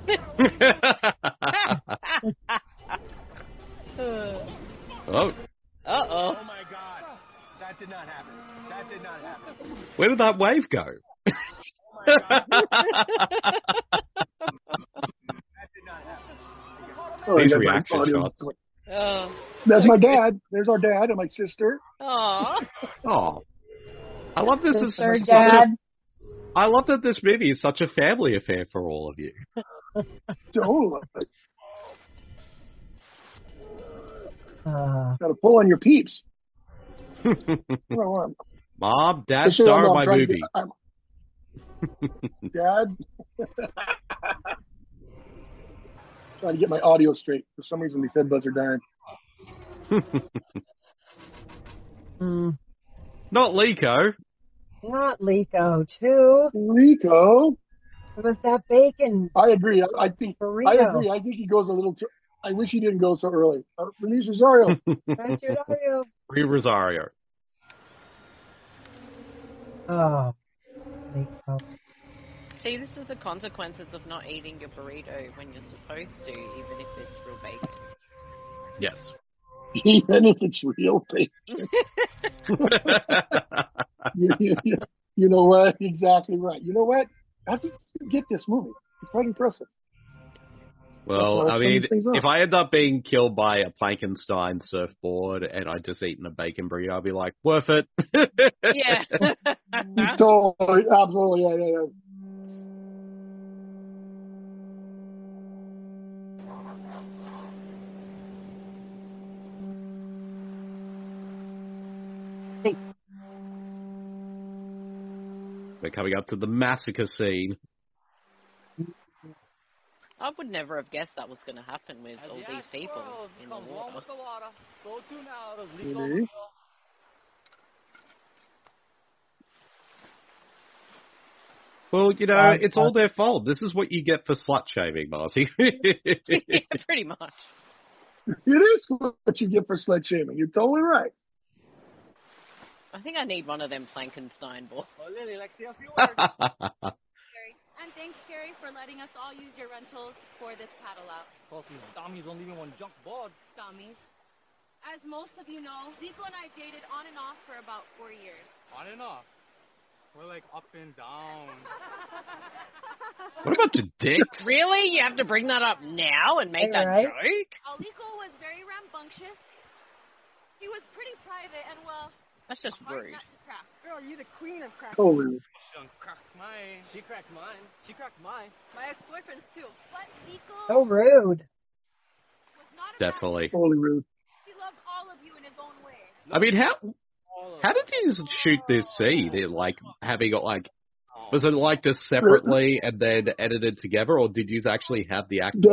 Oh,
Uh-oh.
Oh my god. That did not happen. That did not happen.
where did that wave go?
Oh
These reaction shots.
Oh.
That's my dad. There's our dad and my sister.
Aww.
Oh, I love this.
Sister, Dad.
I love that this movie is such a family affair for all of you.
Totally. Got to pull on your peeps.
Mom, Dad, star of my movie.
Dad. Trying to get my audio straight. For some reason, these headbuds are dying.
Not Lico.
Not Lico, too.
Lico.
It was that bacon.
I agree. I think
burrito.
I agree. I think he goes a little too. I wish he didn't go so early. Release Rosario.
Free Rosario.
Oh, Lico.
See, this is the consequences of not eating your burrito when you're supposed to, even if it's real bacon.
Yes.
Even if it's real bacon. You know what? Exactly right. You know what? How did you get this movie? It's quite impressive.
Well, I mean, if I end up being killed by a Plankenstein surfboard and I just eaten a bacon burrito, I'll be like, worth it.
Yeah.
Totally, absolutely, yeah.
We're coming up to the massacre scene.
I would never have guessed that was going to happen with all these people in the water.
Really?
Well, you know, it's all their fault. This is what you get for slut shaming, Marcy.
Yeah, pretty much.
It is what you get for slut shaming. You're totally right.
I think I need one of them Plankenstein balls.
Oh, Lily, let's see a few words.
And thanks, Gary, for letting us all use your rentals for this paddle out.
Plus, these dummies don't leave one junk board.
Dummies. As most of you know, Lico and I dated on and off for about 4 years.
On and off. We're like up and down.
What about the dicks?
Really? You have to bring that up now and make that joke?
Lico was very rambunctious. He was pretty private and, well,
that's just rude.
Not to crack. Girl, you're the queen of cracking.
Totally.
She cracked mine. She cracked mine.
My ex-boyfriend's too. But Lico
So rude.
was not a
Definitely.
Totally rude.
He loved all of you in his own way.
I mean, how did you shoot this scene? Like, having it like, was it like just separately and then edited together, or did you actually have the actors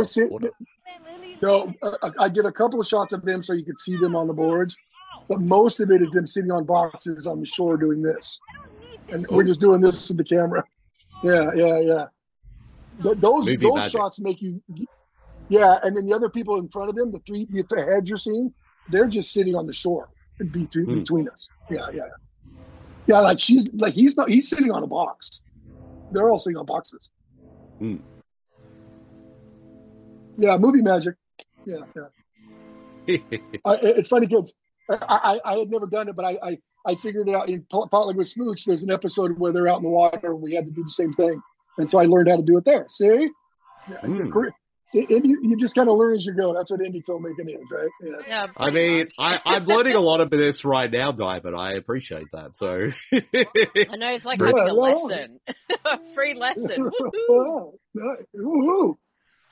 No, I did a couple of shots of them so you could see them on the boards, but most of it is them sitting on boxes on the shore doing this. And we're just doing this with the camera. Yeah. Those shots make you, and then the other people in front of them, the heads you're seeing, they're just sitting on the shore between us. Yeah, like he's sitting on a box. They're all sitting on boxes. Yeah, movie magic. Yeah. It's funny because I had never done it, but I figured it out in Potluck with Smooch. There's an episode where they're out in the water and we had to do the same thing, and so I learned how to do it there. See, you just kind of learn as you go. That's what indie filmmaking is, right?
Yeah.
I mean, I'm learning a lot of this right now, Diamond. I appreciate that. So
I know it's like having a lesson, a free lesson.
Woohoo!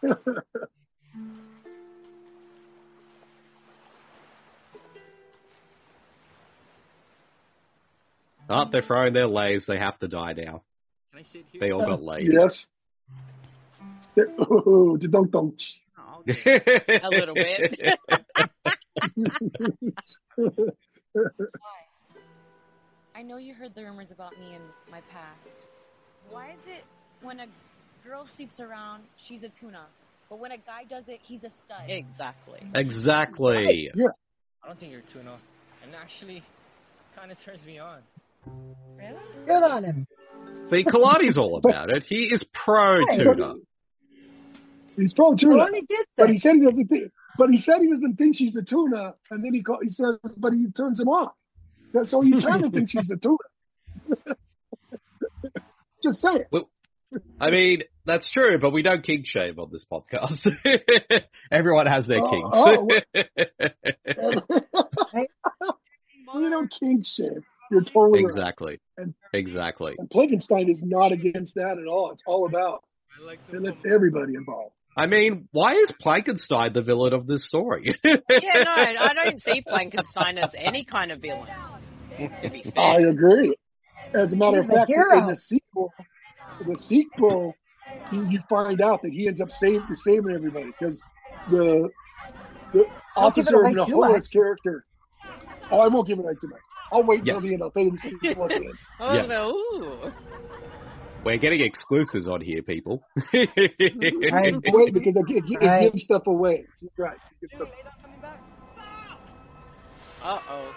Oh, they're throwing their lays. They have to die now.
Can I sit here?
They all got laid.
Yes. Oh, dunk.
A little bit.
I know you heard the rumors about me and my past. Why is it when a girl sleeps around, she's a tuna, but when a guy does it, he's a stud?
Exactly.
Yeah.
I don't think you're tuna. And actually, kind of turns me on.
Really?
Good on him.
See, Kalani's all about it. He is pro tuna.
He's pro tuna.
Well, he gets
but
it.
he said he doesn't think. But he said he doesn't think she's a tuna, and then he says, but he turns him off. So he kind of thinks she's a tuna. Just say it.
Well, I mean, that's true, but we don't kink shame on this podcast. Everyone has their kinks.
We don't kink shame. You're totally
exactly.
Right.
Exactly.
And Plankenstein is not against that at all. It's all about it lets everybody involved.
I mean, why is Plankenstein the villain of this story?
Yeah, no, I don't see Plankenstein as any kind of villain, to be fair.
I agree. As a matter of
He's the
fact,
hero.
in the sequel, you find out that he ends up saving everybody because the
Don't give it
officer
away
of
too
Nahora's
much.
character. Oh, I won't give it away too much. I'll wait until the end. I'll tell you the sequel at the end.
Ooh.
We're getting exclusives on here, people.
Wait, because it gives stuff away. Right. It gives stuff.
Uh-oh.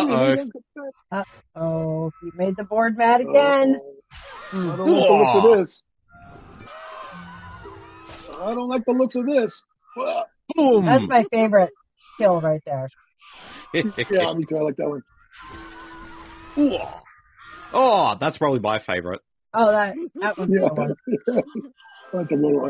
Uh-oh. He made the board mad again.
I don't like the looks of this. I don't like the looks of this.
Boom.
That's my favorite kill right there.
Yeah, me too. I like that one.
Oh, that's probably my favorite.
Oh, that was
Yeah.
the one.
That's a good one.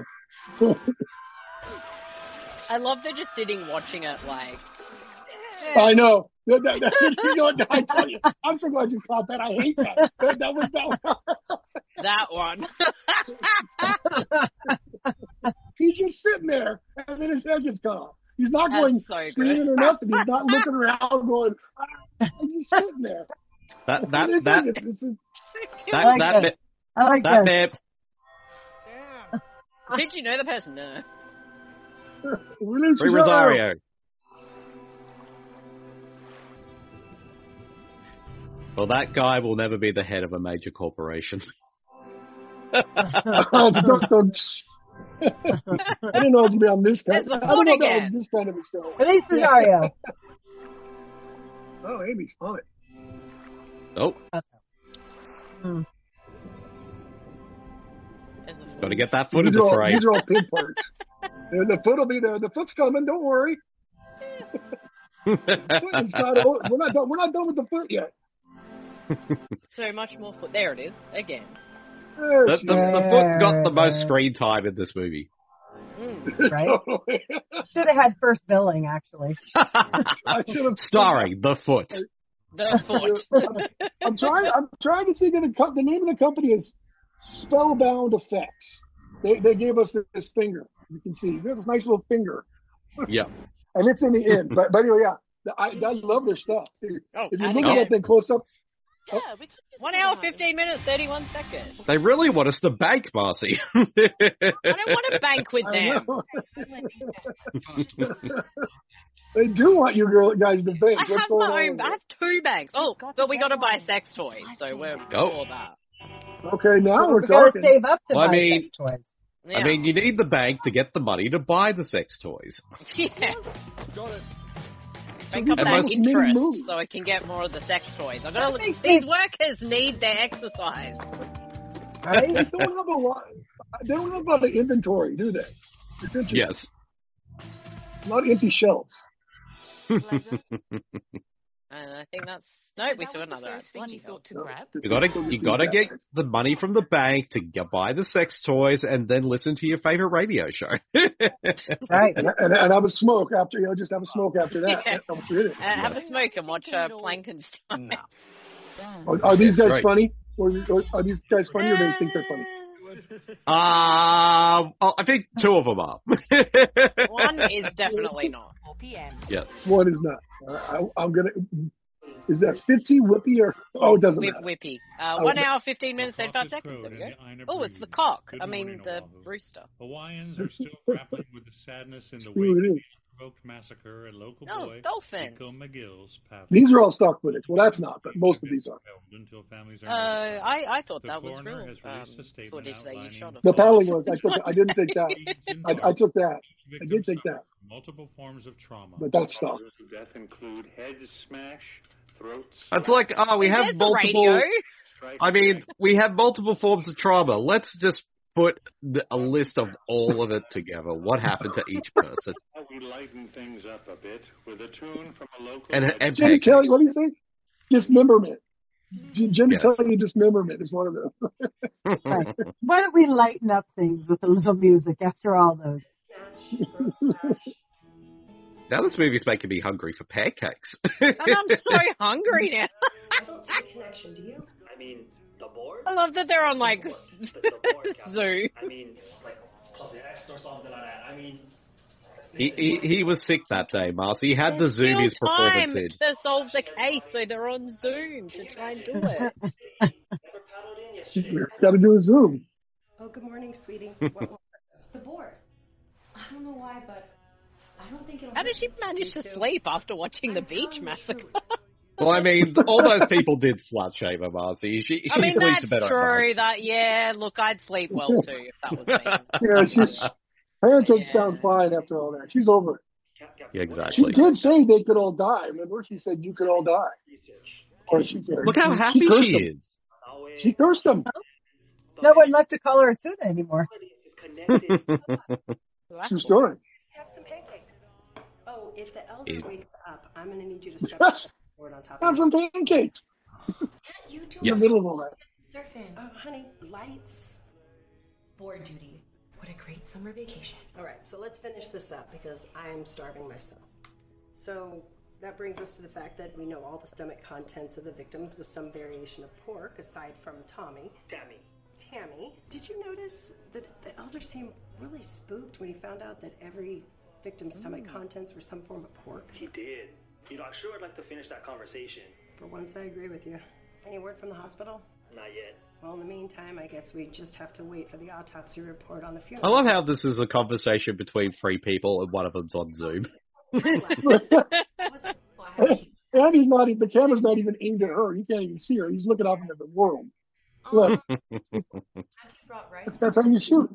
I love they're just sitting watching it like...
I know. You know what? I tell you, I'm so glad you caught that. I hate that. That was that one.
That one.
He's just sitting there, and then his head gets cut off. He's not
That's
going
so
screaming
good.
or nothing. He's not looking around going, he's just sitting there.
That
I like
bit.
I like
That
that.
bit.
Did you know the person? No.
Free
Rosario. Well, that guy will never be the head of a major corporation.
I didn't know it was going to be on this kind. I didn't know that was this kind of a show.
Release Rosario.
Oh, Amy's on it.
Oh. Got to get that foot in the frame.
These are all pin parts. The foot will be there. The foot's coming. Don't worry. We're not done with the foot yet.
So much more foot. There it is. Again.
The foot got the most screen time in this movie.
Right? Should have had first billing, actually.
I should have
starring the foot.
The foot.
I'm trying to think of the name of the company is Spellbound Effects. They gave us this finger. You can see this nice little finger.
Yeah.
And it's in the end. But anyway, yeah, I love their stuff. If you look at that thing close up.
Yeah, 1 hour, 15 minutes, 31 seconds.
They really want us to bank, Marcy.
I don't want to bank with them.
They do want you guys to bank.
I have my own. I have 2 banks. Oh, but we got to buy sex toys, so we're for that.
Okay, now we're
gotta
talking.
save up to buy sex toys.
Yeah.
I mean, you need the bank to get the money to buy the sex toys.
Yeah.
Got it.
Make up that interest so I can get more of the sex toys. I've got to. These workers need their exercise.
Right? They don't have a lot. They don't have a lot of inventory, do they? It's interesting.
Yes.
A lot of empty shelves.
And I think that's we saw another.
You thought to grab?
You gotta get the money from the bank to buy the sex toys and then listen to your favorite radio show.
Right.
And have a smoke after, just have a smoke after that.
Yeah.
That's really it.
And have a smoke and watch Plankenstein.
Are these guys funny? Or are these guys funny or do they think they're funny?
I think 2 of them are.
One is definitely not.
4 p.m.
Yes.
One is not. I'm gonna. Is that Fitzy, Whippy, or it doesn't matter.
Whippy. 1 hour, 15 minutes, 35 seconds. There we go. Oh, it's the cock. The rooster.
Hawaiians are still grappling with the sadness in the wake of the unprovoked massacre at local boy
dolphin.
Nico McGill's path.
These are all stock footage. Well, that's not, but most of these are.
Until families are
I thought that was
coroner
real
has released a statement
footage that you shot.
The paddling ones, I didn't take that. I took that. I did take that.
multiple forms of trauma.
But that's stock.
Death include head smash, throat.
It's like, we have multiple. I mean, we have multiple forms of trauma. Let's just put a list of all of it together. What happened to each person?
We lighten things up a bit with a tune from a local.
And
Jim Kelly, what do you say? Dismemberment. genitalia dismemberment is one of them.
Right. Why don't we lighten up things with a little music after all those?
Now this movie's making me hungry for pancakes.
And I'm so hungry now.
I don't see a connection, do you?
I mean, the board?
I love that they're on like
The board,
Zoom.
I mean, it's like possessed or something like that. I mean,
He was sick that day, Marcy. He had the Zoom his
Still
performance
time
in.
to solve the case, so they're on Zoom to try and do it.
Got to do a Zoom.
Oh, good morning, sweetie. The board. I don't know why, but I don't think it'll.
How did she manage to sleep after watching the beach massacre?
Well, I mean, all those people did slut shame her, Marcy. She
I mean,
sleeps
that's
better
true. That look, I'd sleep well too if that was me.
Yeah, pancakes sound fine after all that. She's over it.
Yeah,
She
exactly.
did say they could all die. Remember, she said you could all die. Or she did.
Look how happy
cursed
she
them.
is.
She cursed them.
No one left to call her a tuna anymore.
True story.
Have some pancakes. Oh, if the elder
It-
wakes up, I'm going to need you to strap
Yes.
the board on top
Have
of
some pancakes.
You do
In the middle of all that.
surfing. Oh, honey, lights. Board duty. What a great summer vacation. All right, so let's finish this up because I am starving myself. So that brings us to the fact that we know all the stomach contents of the victims with some variation of pork, aside from Tammy. Did you notice that the elder seemed really spooked when he found out that every victim's stomach contents were some form of pork?
he did. You know, I'm sure I'd like to finish that conversation.
For once, I agree with you. Any word from the hospital?
Not yet.
Well, in the meantime, I guess we just have to wait for the autopsy report on the
I
funeral.
love how this is a conversation between three people and one of them's on Zoom.
And he's not. The camera's not even aimed at her. You can't even see her. He's looking off into the world. Look, that's how you shoot.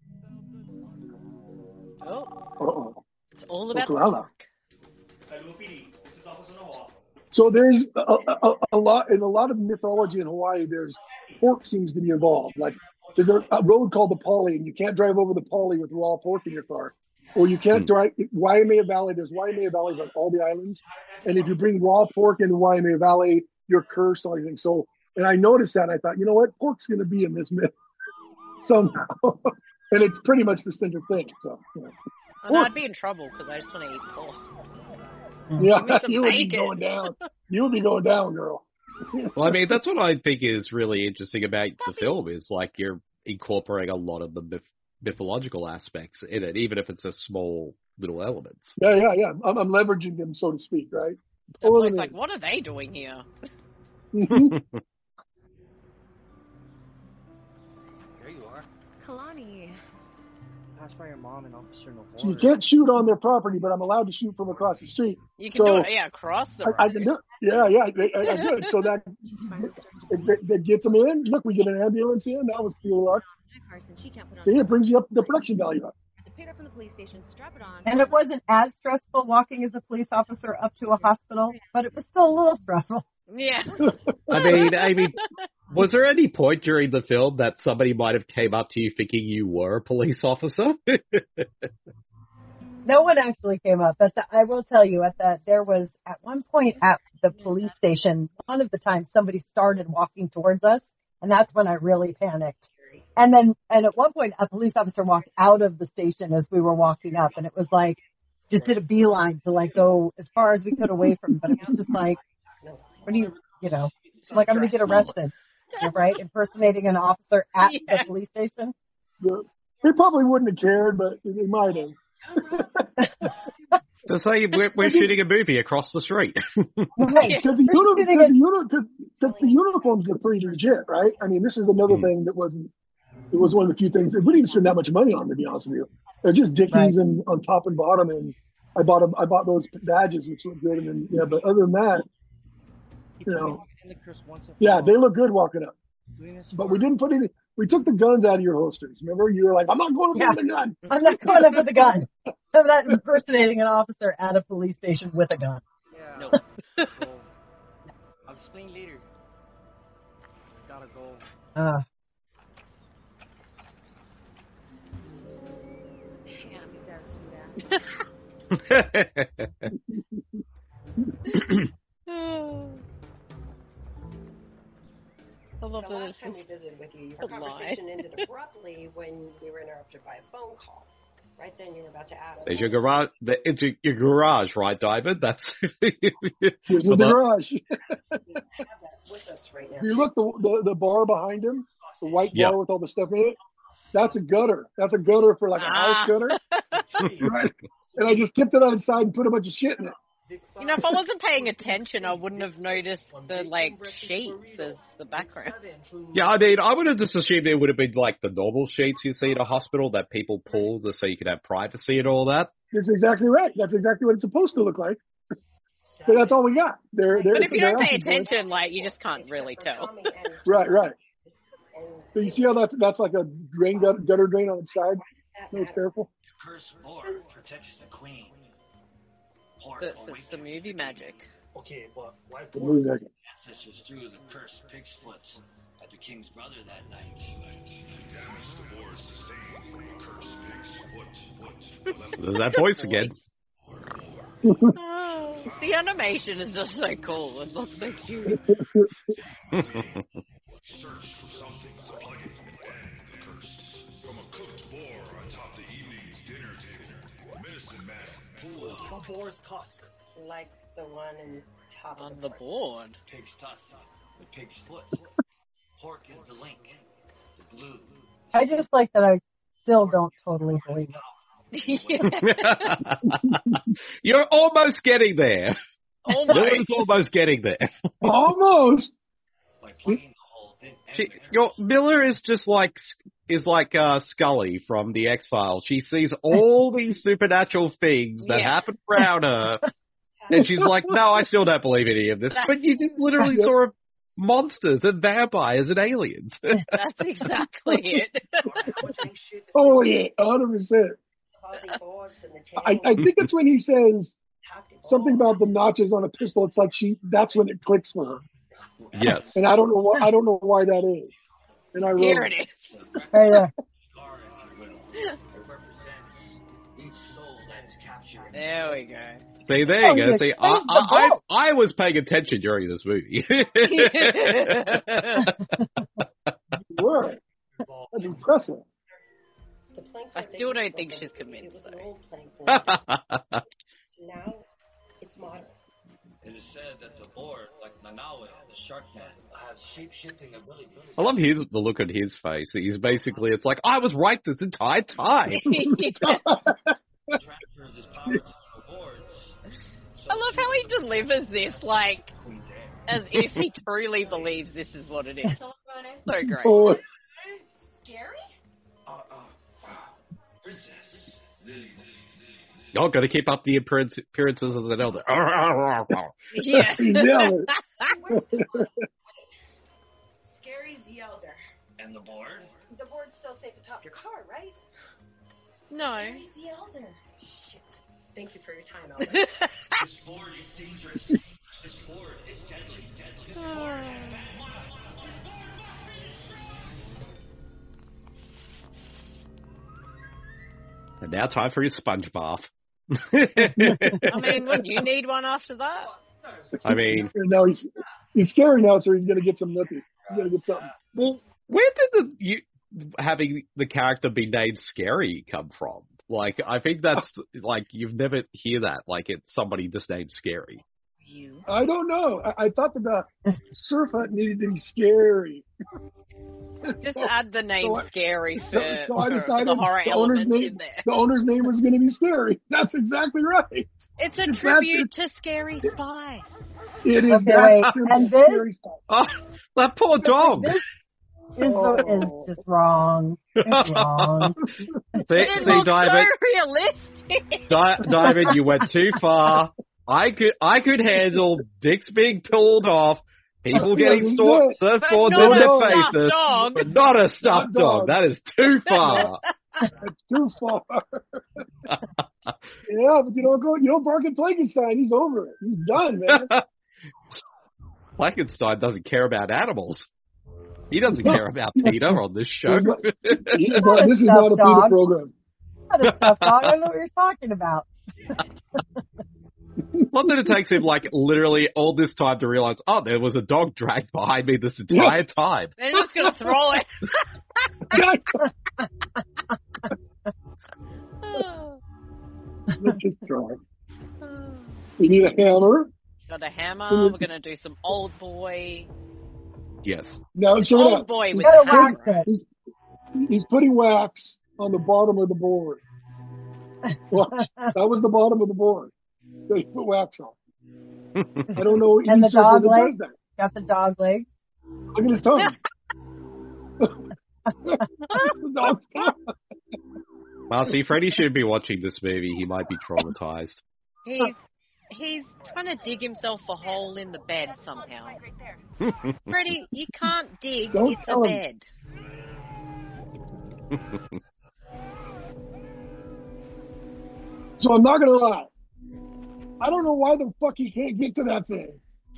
Oh,
Uh-oh.
it's all about the
Oklahoma.
pork.
Hello, PD. This is Officer Noah.
So there's a lot in a lot of mythology in Hawaii. There's pork seems to be involved. Like there's a road called the Pali, and you can't drive over the Pali with raw pork in your car, or you can't drive Waimea Valley. There's Waimea Valleys on all the islands, and if you bring raw pork into Waimea Valley, you're cursed or anything. So, and I noticed that. And I thought, you know what, pork's going to be in this myth somehow, and it's pretty much the center thing. So, you know.
And I'd be in trouble because I just want to eat pork.
Yeah,
Give me some
you would be
bacon.
going down. You would be going down, girl.
Well, I mean, that's what I think is really interesting about the film is like you're incorporating a lot of the mythological aspects in it, even if it's a small little elements.
Yeah. I'm leveraging them, so to speak, right?
The boy's like, what are they doing here?
Mhm.
There you are.
Kalani.
Passed by your mom and Officer Noah.
So you can't shoot on their property, but I'm allowed to shoot from across the street.
You can
So
do it, across the road.
I can do it. Yeah, I good. So that that gets them in. Look, we get an ambulance in. That was pure luck.
Carson, she can't put on.
See, it brings you up the production value up.
I have to pick it up from the police station, strap it on.
And it wasn't as stressful walking as a police officer up to a hospital, but it was still a little stressful.
Yeah.
I mean, was there any point during the film that somebody might have came up to you thinking you were a police officer?
No one actually came up. But I will tell you there was at one point at the police station, one of the times somebody started walking towards us, and that's when I really panicked. And at one point a police officer walked out of the station as we were walking up, and it was like, just did a beeline to like go as far as we could away from him. But it was just like, what do you know, like I'm going to get arrested, right? Impersonating an officer at the police station.
Yeah. They probably wouldn't have cared, but they might have.
To say we're shooting a movie across the street.
Right, because the uniforms look pretty legit, right? I mean, this is another thing that wasn't. It was one of the few things that we didn't spend that much money on, to be honest with you. They're just Dickies and on top and bottom, and I bought those badges, which look good, and then but other than that, you know, yeah, they look good walking up. But we didn't put any. We took the guns out of your holsters. Remember, you were like, "I'm not going up with the gun.
I'm not going up with a gun. I'm not impersonating an officer at a police station with a gun."
Yeah.
Nope.
Well, I'll explain later. Gotta go.
Damn, he's got a sweet ass.
I love
The
that
last time we visited with you, your conversation ended abruptly when we were interrupted by a phone call. Right then, you were about to ask.
There's your garage. It's your garage, right, David? That's.
Here's the garage.
We have that with us right now.
You look the bar behind him, the white bar with all the stuff in it. That's a gutter. That's a gutter for like a house gutter, right? And I just tipped it on its side and put a bunch of shit in it.
You know, if I wasn't paying attention, I wouldn't have noticed the, sheets as the background.
Yeah, I mean, I would have just assumed it would have been like the normal sheets you see in a hospital that people pull just so you could have privacy and all that.
That's exactly right. That's exactly what it's supposed to look like. But that's all we got.
But if you don't pay attention, you just can't really tell.
Right. So you see how that's like a gutter drain on its side? No, careful.
The cursed board protects the queen.
It's the movie magic.
Okay, but why
The movie magic.
Ancestors threw the cursed pig's foot at the king's brother that night.
Damage the board sustained from a cursed pig's foot.
There's that voice again.
Oh, the animation is just so cool. It looks so cute.
Search for something to plug it and end the curse. From a cooked boar atop the evening's dinner table, medicine man pulled
a boar's tusk.
Like the one in top
on
of
the board.
Pig's tusk, the pig's foot. Pork is the link, the glue.
I just like that I still don't totally believe it.
You're almost getting there. Miller's almost getting there.
Almost.
Miller is just like Scully from the X-Files. She sees all these supernatural things that happen around her, and she's like, "No, I still don't believe any of this." But you just literally saw monsters and vampires and aliens.
That's exactly it.
Oh yeah, 100%. I think it's when he says something about the notches on a pistol. It's like that's when it clicks for her.
Yes.
And I don't know why that is. And I wrote
Here it is.
Hey,
there we go.
See, there you go. See, I was paying attention during this movie.
Were. That's impressive.
I still don't think she's convinced, though.
So now it's modern.
It is said that the board, like Nanawe, the shark man, has shape-shifting abilities.
I love the look on his face. He's basically, it's like, I was right this entire time.
I love how he delivers this, as if he truly believes this is what it is. So great.
Oh.
Scary?
Princess Lily.
Y'all got to keep up the appearances as an elder.
Yeah.
Scary's the elder.
And the board?
The board's still safe atop your car, right?
No.
Scary's the elder. Shit. Thank you for your time, elder.
This board is dangerous. This board is deadly. This board has bad luck.
And now time for your sponge bath.
I mean, would you need one after that?
I mean...
No, he's scary now, so he's going to get some nothing. He's going to get something.
Well, where did having the character be named Scary come from? I think that's, you've never hear that, it's somebody just named Scary.
I don't know. I thought that the surf hut needed to be scary.
Just add the name Scary for,
so I decided
the horror element in there.
The owner's name was going to be Scary. That's exactly right.
It's a tribute to Scary Spice.
It is that simple, Scary Spice.
Oh, that poor dog.
This is just wrong. It's wrong.
It looks so realistic.
David, you went too far. I could handle dicks being pulled off, people getting surfboards in their faces, but not a stuffed dog. That is too far.
Too far. Yeah, but you don't bark at Plankenstein. He's over it. He's done, man.
Plankenstein doesn't care about animals. He doesn't care about Peter on this show.
This is not a Peter program.
Not a stuffed dog. I don't know what you're talking about.
Not that it takes him, like, literally all this time to realize, oh, there was a dog dragged behind me this entire time.
They're just going to throw it.
Let's just try. We need a hammer.
Got a hammer. We're going to do some old boy.
Yes.
No, check it
Old
out.
boy with the hammer.
He's putting wax on the bottom of the board. Watch. That was the bottom of the board. They put wax on. I don't know.
And the dog leg.
Does that.
Got the dog leg.
Look at his tongue. The dog's tongue.
Well, see, Freddie should be watching this movie. He might be traumatized.
He's trying to dig himself a hole in the bed somehow. Freddie, you can't dig.
Don't
it's a
tell him.
bed.
So I'm not gonna lie. I don't know why the fuck he can't get to that thing.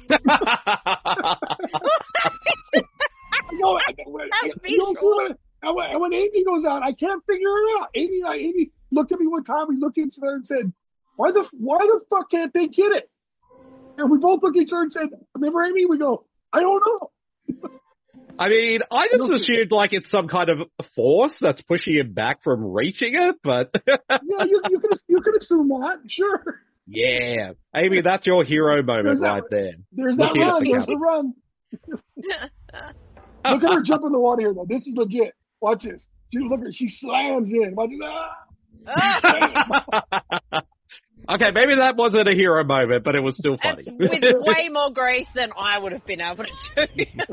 And when Amy goes out, I can't figure it out. Amy looked at me one time. We looked at each other and said, "Why the fuck can't they get it?" And we both looked at each other and said, "Remember, Amy?" We go, "I don't know."
I mean, I just assumed like it's some kind of force that's pushing him back from reaching it, but
yeah, you can assume that, sure.
Yeah, Amy, that's your hero moment right there.
There's that run. There's the run. Look at her jump in the water here, though. This is legit. Watch this. She slams in. Watch it.
Okay, maybe that wasn't a hero moment, but it was still funny.
With way more grace than I would have been able to do.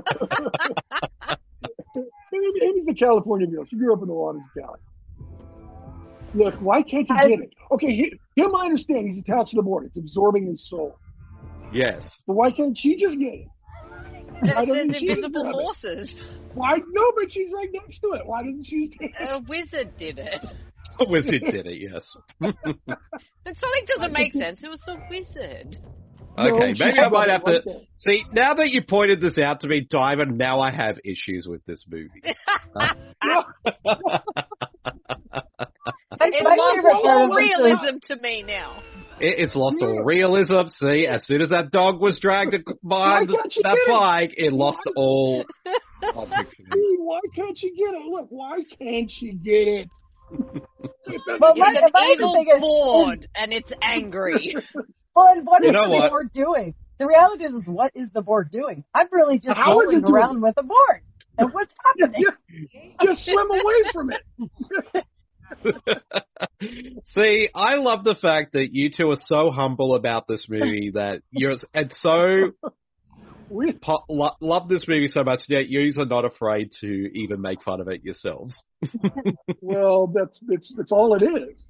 Amy's a California girl. She grew up in the waters of Cali. Look, why can't he get it? Okay, him I understand. He's attached to the board. It's absorbing his soul.
Yes.
But why can't she just get it?
There's invisible forces.
Why? No, but she's right next to it. Why didn't she just take it?
A wizard did it.
A wizard did it, yes.
And something doesn't make sense. It was the wizard.
Okay, maybe I might have to... See, now that you pointed this out to me, Diamond, now I have issues with this movie.
It's lost all realism to me now.
It's lost all realism. See, as soon as that dog was dragged behind that bike, it lost all...
Why can't she get it? Look, why can't she get it?
Well,
it's an evil board, and it's angry.
Well, and what is the
what?
board doing? The reality is, what is the board doing? I'm really just rolling around with the board. And what's happening?
Just swim away from it.
See, I love the fact that you two are so humble about this movie that you're and so love this movie so much that you are not afraid to even make fun of it yourselves.
Well, it's all it is.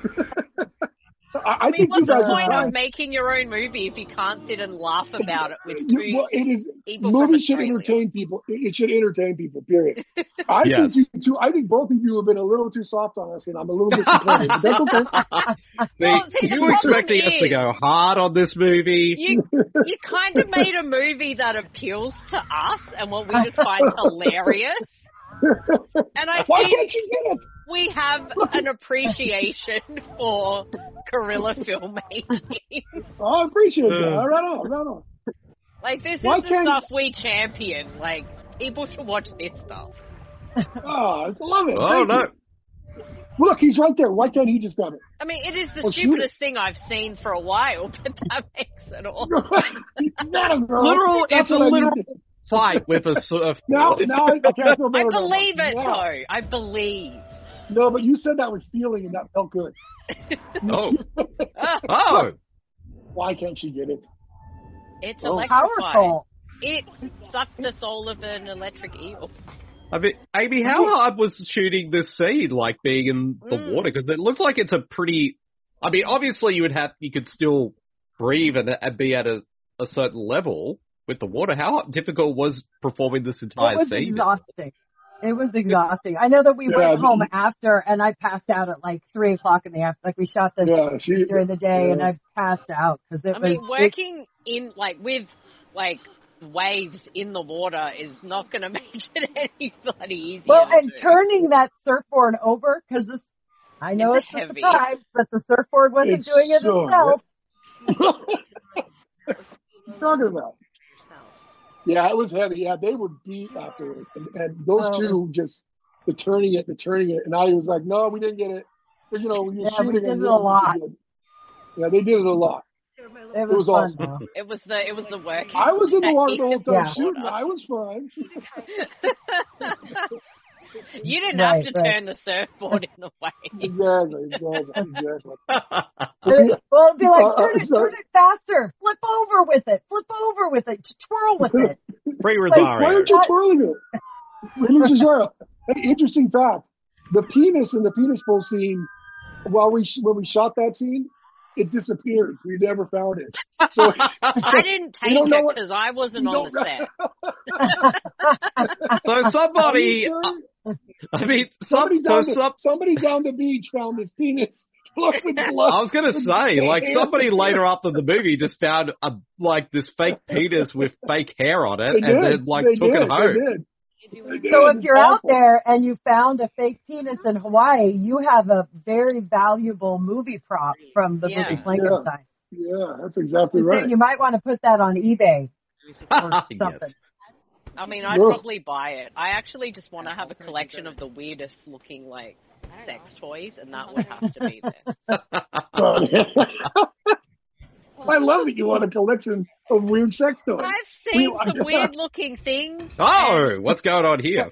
I think
what's the point of making your own movie if you can't sit and laugh about it with two people from
movies should
Australia?
entertain people. It should entertain people, period. I think both of you have been a little too soft on us, and I'm a little disappointed. But that's okay.
You were expecting us to go hard on this movie.
You kind of made a movie that appeals to us and what we just find hilarious. And I
Why
think
can't you get it?
we have an appreciation for guerrilla filmmaking.
I appreciate that. Right on.
Like, this is
Why
the
can't-
stuff we champion. Like, people should watch this stuff.
Oh, I love it.
Oh,
Thank
no.
you. Look, he's right there. Why can't he just grab it?
I mean, it is the
Oh, shoot
stupidest thing I've seen for a while, but that makes it all.
Not a girl.
Literal,
That's
it's a
what I
literal
mean.
fight with a sort of...
Now, okay, I feel
I
better about
believe it,
now.
though. I believe.
No, but you said that with feeling, and that felt good.
Oh.
Why can't she get it?
It's
Oh.
electrified.
Powerful.
It sucked the soul of an electric eel.
I mean, Amy, how hard was shooting this scene, like being in the water? Because it looks like it's a pretty... I mean, obviously you could still breathe and be at a certain level with the water. How difficult was performing this entire scene?
Exhausting. It was exhausting. I know that we went home after, and I passed out at like 3 o'clock in the afternoon. Like, we shot this during the day, and I passed out because it was.
Working in with waves in the water is not going to make it any bloody easier.
Well, and turning that surfboard over, because I know it's a
heavy.
surprise, but the surfboard wasn't doing it itself.
Talking about. Yeah, it was heavy. Yeah, they were beat afterwards, and those two just the turning it, and I was like, no, we didn't get it. But, you know, when you're shooting,
we did it a lot.
Yeah, they did it a lot.
It was
awesome.
fun.
It was the work.
I was in the water the whole time
Yeah.
shooting. I was fine.
You didn't have to turn the surfboard in the way.
Exactly.
Well, it'd be like, turn it faster. Flip over with it. Twirl with it.
Free
Why
Rosario.
aren't you twirling it? Really, Cesaro. Hey, interesting fact: the penis in the penis bowl scene, when we shot that scene, it disappeared. We never found it. So
I didn't take
don't know
it
what-
because I wasn't on the set.
So somebody,
somebody down the beach found this penis with blood.
I was going to say, like, somebody later after the movie just found this fake penis with fake hair on it, and then took it home.
So if you're out there and you found a fake penis in Hawaii, you have a very valuable movie prop from the movie Frankenstein.
Yeah, that's exactly right.
You might want to put that on eBay or something.
Yes.
I mean, I'd probably buy it. I actually just want to have a collection of the weirdest looking, sex toys, and that would have to be there.
I love that you want a collection of weird sex toys.
I've seen some weird looking things.
Oh, what's going on here?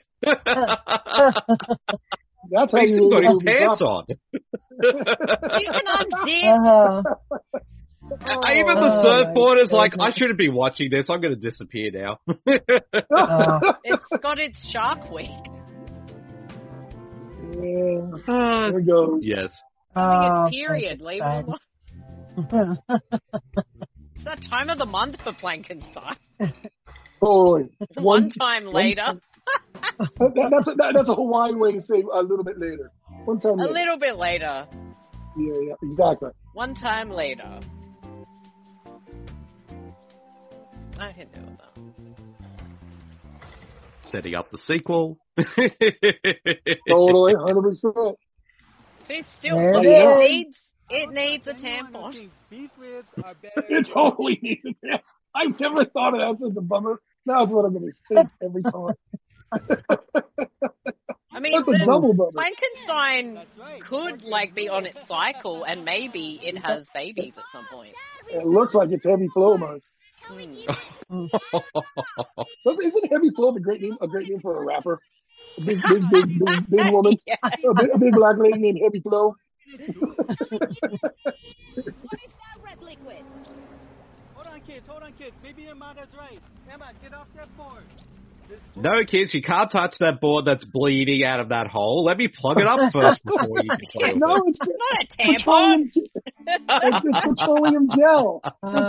That's how
He's
you
got his
really
pants on.
You can unzip.
Even the surfboard is like, I shouldn't be watching this. I'm going to disappear now.
It's got its shark week.
There we go.
Yes.
It's period. Leave it alone. It's that time of the month for Plankenstein.
Totally.
One time later.
That's a Hawaiian way to say a little bit later. One time later.
A little bit later.
Yeah, exactly.
One time later. I can do it though.
Setting up the sequel.
Totally, 100%.
See, it's still it needs a tampon.
Beef ribs are better.
It totally needs a tampon. I've never thought of that as a bummer. That's what I'm going to think every time.
I mean,
that's a double bummer.
Frankenstein could be on its cycle, and maybe it has babies at some point.
It looks like it's Heavy Flow, Mark. Isn't Heavy Flow a great name for a rapper? A big woman,
Yeah.
a big black lady named Heavy Flow.
Hold on, kids. Maybe Emma's right. Emma, get off that board.
No, kids, you can't touch that board that's bleeding out of that hole. Let me plug it up first before you can play with
No,
it.
it's
not a tampon.
It's petroleum gel. It's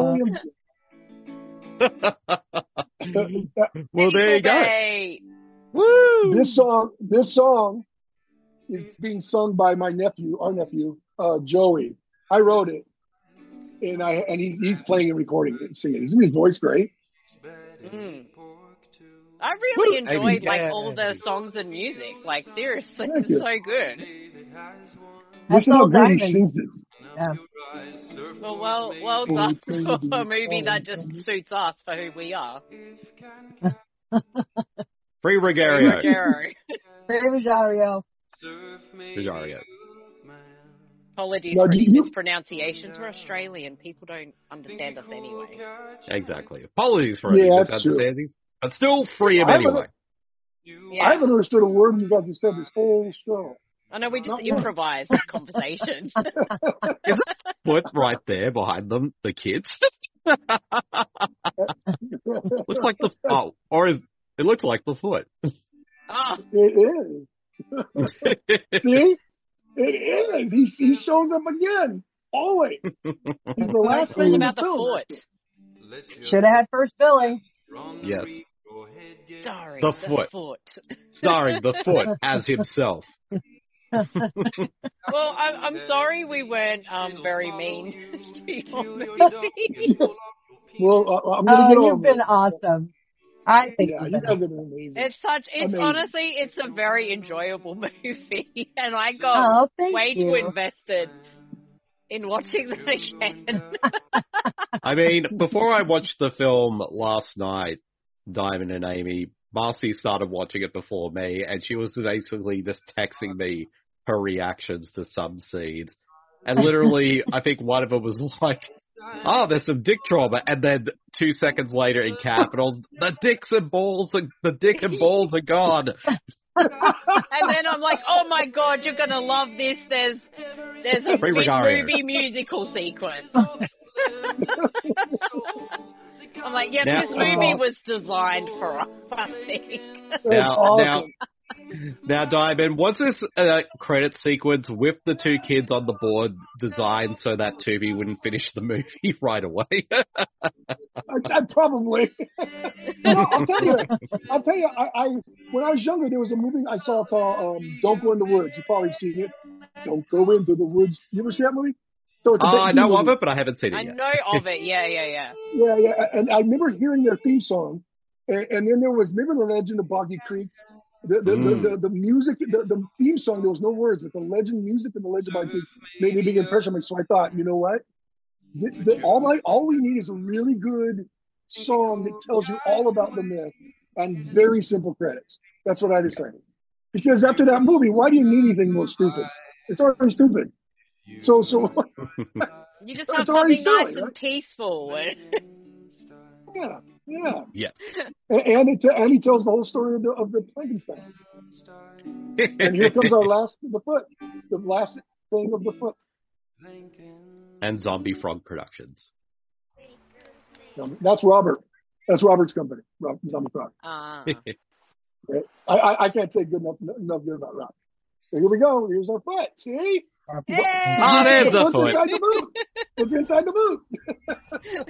petroleum.
Well, there you go.
Woo!
This song is being sung by our nephew, Joey. I wrote it, and he's playing and recording it and singing. Isn't his voice great?
I really enjoyed all the songs and music. Seriously, it's so good.
Listen how good he sings it.
Yeah.
Well done for a movie that just suits us for who we are.
Free Rosario.
Rosario.
Rosario.
Apologies for any mispronunciations. We're Australian. People don't understand us anyway.
Exactly. Apologies for any misunderstandings. But still free him anyway.
Yeah.
I haven't understood a word you guys have said this whole show.
I know, we just improvise conversations.
Is that foot right there behind them, the kids? Looks like it looks like the foot.
Oh.
It is. See? It is. He shows up again. Always. He's the last thing
about
in the film.
foot.
Should have had first billing.
Yes.
Starring
the foot. Starring the foot as himself.
Well, I'm sorry we weren't very mean to your movie.
Well, I'm gonna get
you've been awesome. I think
you guys have been amazing.
It's honestly, it's a very enjoyable movie, and I got way too invested in watching that again.
I mean, before I watched the film last night, Diamond and Amy, Marcy started watching it before me, and she was basically just texting me her reactions to some scenes. And literally, I think one of them was like, oh, there's some dick trauma, and then 2 seconds later in capitals, the dick and balls are gone.
And then I'm like, oh my god, you're gonna love this. There's a big movie musical sequence. I'm like, yeah, this movie was designed for us, I think.
Now, Diamond, was this credit sequence with the two kids on the board designed so that Tubi wouldn't finish the movie right away?
I probably. No, I'll tell you. I when I was younger, there was a movie I saw called "Don't Go in the Woods." You probably seen it. Don't go into the woods. You ever see that movie? So it's
I know of it, but I haven't seen it yet.
I know of it. Yeah.
Yeah. And I remember hearing their theme song, and then there was The Legend of Boggy Creek. The music, the theme song, there was no words, but the legend music and the Legend of Boggy Creek made a big impression on me. So I thought, you know what? All we need is a really good song that tells you all about the myth and very simple credits. That's what I decided. Because after that movie, why do you need anything more stupid? It's already stupid. So
you just have something nice and peaceful.
Yeah. And he tells the whole story of the Frankenstein. And here comes our last thing of the foot.
And Zombie Frog Productions.
That's Robert. That's Robert's company. Zombie Frog. I can't say enough good about Rob. So here we go. Here's our foot. See?
There's the foot.
Inside the boot. It's inside the boot.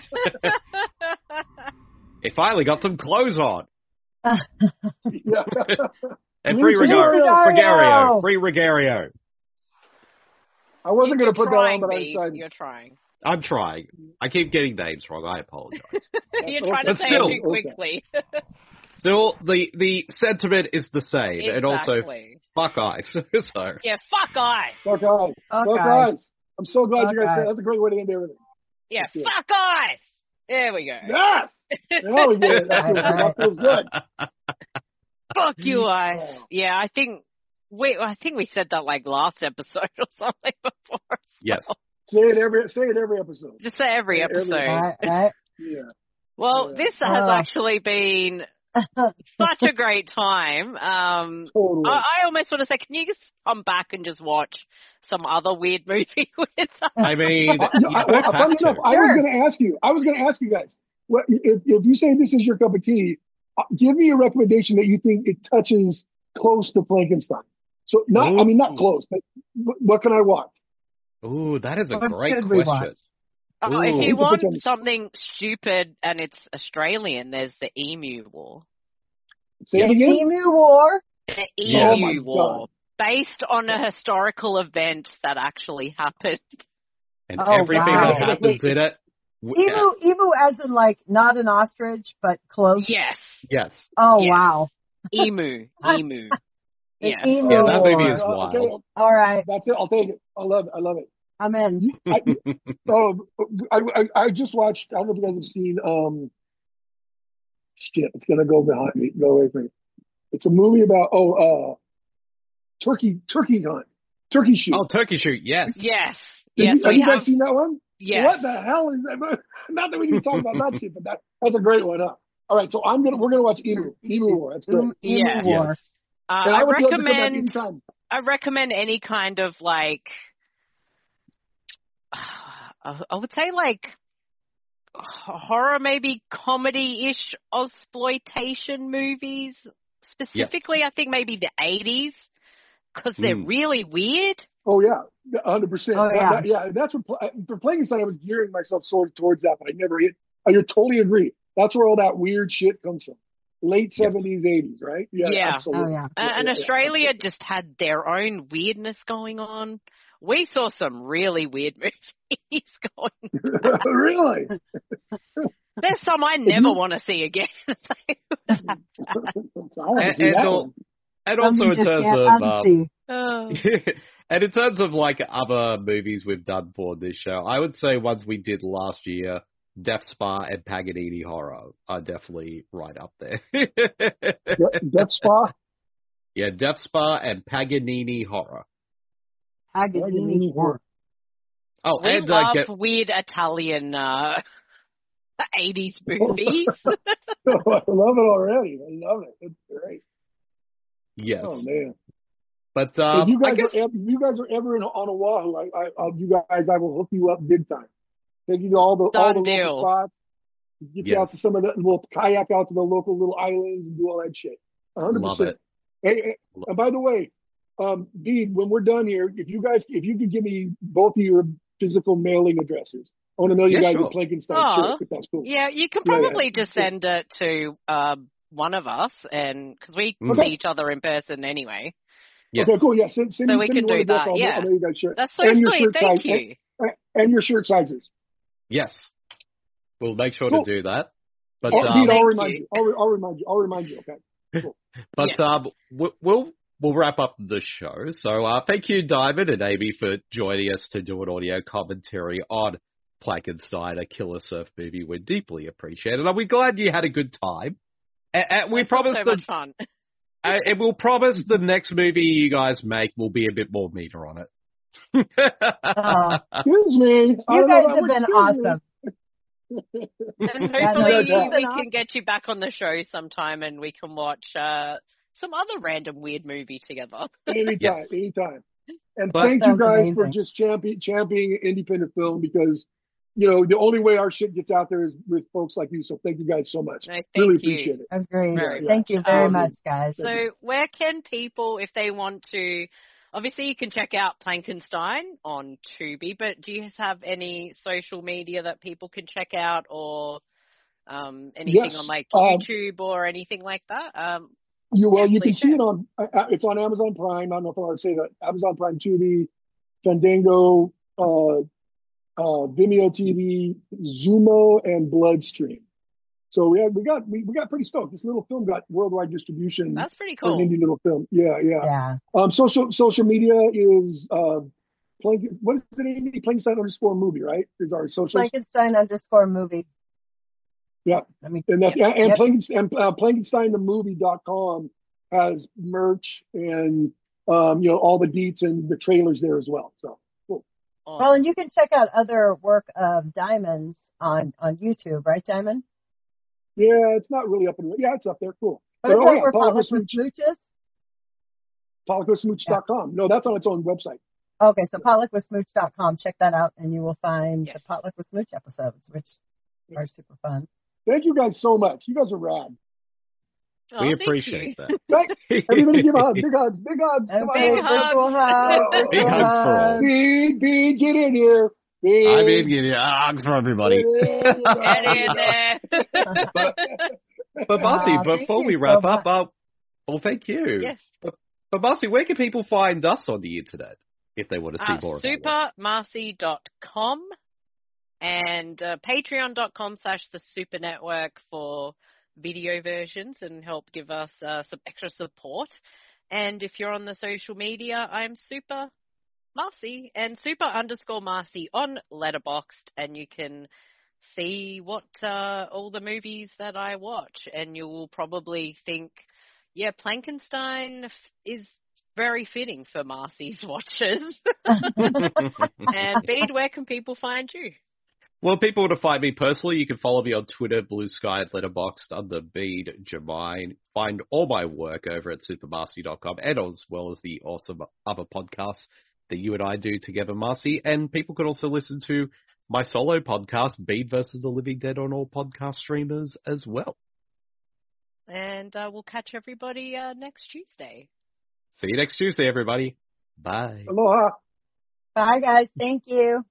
It finally got some clothes on.
Yeah.
And free Regario. Free Regario.
I wasn't going to put that on, but I decided.
You're trying.
I'm trying. I keep getting names wrong. I apologize.
You're trying to say it too quickly.
Still, the sentiment is the same.
Exactly.
And also, fuck eyes. So.
Yeah, fuck eyes.
Fuck eyes. Fuck eyes. I'm so glad you guys said that's a great way to end everything.
Yeah, fuck eyes. There we go.
Yes! There we go. That feels good.
Fuck you, eyes. Yeah, I think we said that like last episode or something before as well.
Yes.
Say it every episode.
Just say every episode.
Right.
Yeah.
Well, this has actually been such a great time.
Totally.
I almost want to say, can you just come back and just watch some other weird movie with us?
I mean,
funny enough, I was going to ask you guys, if you say this is your cup of tea, give me a recommendation that you think it touches close to Frankenstein. So not close, but what can I watch?
Ooh, that is a great question.
If you want something stupid and it's Australian, there's the Emu War.
Say it again?
Emu War?
The Emu War. Based on a historical event that actually happened.
And everything that happens in it.
Emu as in like not an ostrich, but close?
Yes.
Oh,
yes.
Wow.
Emu.
Yeah.
Yeah, that movie is wild.
Okay.
All right.
That's it. I'll take it. I love it.
I'm in.
I just watched, I don't know if you guys have seen, it's going to go behind me, go away from me. It's a movie about, turkey hunt, turkey shoot.
Oh, turkey shoot, yes.
Yes.
Have you guys seen that one?
Yes.
What the hell is that? Not that we need to talk about that shit, but that's a great one, huh? All right, so we're gonna watch Emu War. That's great.
Emu
War.
Yes.
I recommend any kind of like, I would say like horror, maybe comedy-ish exploitation movies. Specifically, I think maybe the 80s, because they're really weird.
Oh yeah, 100%.
Oh, yeah.
That's what for Frankenstein I was gearing myself sort of towards that, but I never hit. I totally agree. That's where all that weird shit comes from. Late 70s, 80s, right? Yeah, absolutely.
Oh, yeah.
And Australia just had their own weirdness going on. We saw some really weird movies going on.
Really?
There's some I never want to see again.
And also in
just
terms
can't
of
unsee.
and in terms of like other movies we've done for this show, I would say ones we did last year, Death Spa and Paganini Horror are definitely right up there.
Death Spa?
Yeah, Death Spa and Paganini Horror.
Paganini Horror.
Oh,
We
and
love weird Italian 80s movies.
I love it already. I love it. It's great.
Yes.
Oh man.
But
if you guys,
I guess...
if you guys are ever on Oahu, I will hook you up big time. Take you to all the local spots. Get you out to some of the little kayak out to the local little islands and do all that shit. 100%.
Love it.
Hey, and by the way, Bede, when we're done here, if you can give me both of your physical mailing addresses, I want to know you guys
sure.
at Plankenstein Church, if that's cool.
Yeah, you could probably just send it to one of us, and because we see each other in person anyway.
Yes. Okay, cool. Yeah, send me
we can
one
do
address.
that.
I'll
Yeah,
mail you guys shirt.
That's so
and your
sweet.
shirt
Thank
size,
you.
And your shirt sizes.
Yes. We'll make sure
Cool.
to do that. But
Bede, I'll remind you. I'll remind you. Okay. Cool.
But we'll wrap up the show. So thank you, Diamond and Amy, for joining us to do an audio commentary on Plankenstein, a killer surf movie. We deeply appreciate it. And we're glad you had a good time. And we promise
so much fun.
And we'll promise the next movie you guys make will be a bit more meter on it.
Excuse me.
You guys have been awesome.
And hopefully we can get you back on the show sometime and we can watch some other random weird movie together.
Anytime. And thank you guys for just championing independent film, because the only way our shit gets out there is with folks like you. So thank you guys so much. Really appreciate it.
Agreed. Thank you very much, guys.
So where can people, if they want to, obviously you can check out Plankenstein on Tubi, but do you have any social media that people can check out, or anything on like YouTube or anything like that?
You can see it on, it's on Amazon Prime. I don't know if I want to say that. Amazon Prime, Tubi, Fandango, Vimeo TV, Zumo, and Bloodstream. So we got pretty stoked. This little film got worldwide distribution.
That's pretty
for
cool.
an indie little film. Yeah. Social media is what is it, Amy? Plankenstein_movie, right? Is our social.
Plankenstein_movie.
Yeah. Plankensteinthemovie.com has merch and all the deets and the trailers there as well. So cool.
Well, and you can check out other work of Diamond's on YouTube, right, Diamond?
Yeah, it's not really up and yeah, it's up there. Cool.
But is that where Pollock with Smooch is?
PollockWithSmooch.com. Yeah. No, that's on its own website.
Okay, so PollockWithSmooch.com. Check that out, and you will find the Pollock with Smooch episodes, which are super fun.
Thank you guys so much. You guys are rad.
We appreciate that.
Everybody give a hug. Big hugs. Big hugs. Come on.
Big hugs.
Big hugs for all.
Bede, get in here.
I mean, give you hugs for everybody.
Get in there.
But Marcy, before we wrap up, well, thank you.
Yes.
But Marcy, where can people find us on the internet if they want to see more?
Supermarcy.com and patreon.com/the Super Network for video versions and help give us some extra support. And if you're on the social media, I'm Super Marcy and Super_Marcy on Letterboxd, and you can see what all the movies that I watch, and you will probably think, yeah, Plankenstein is very fitting for Marcy's watches. And Bede, where can people find you?
Well, people want to find me personally, you can follow me on Twitter, Blue Sky, and Letterboxd under Bede Jermaine. Find all my work over at supermarcy.com, and as well as the awesome other podcasts that you and I do together, Marcy. And people can also listen to my solo podcast, Bede vs. the Living Dead, on all podcast streamers as well.
And we'll catch everybody next Tuesday.
See you next Tuesday, everybody. Bye.
Aloha.
Bye, guys. Thank you.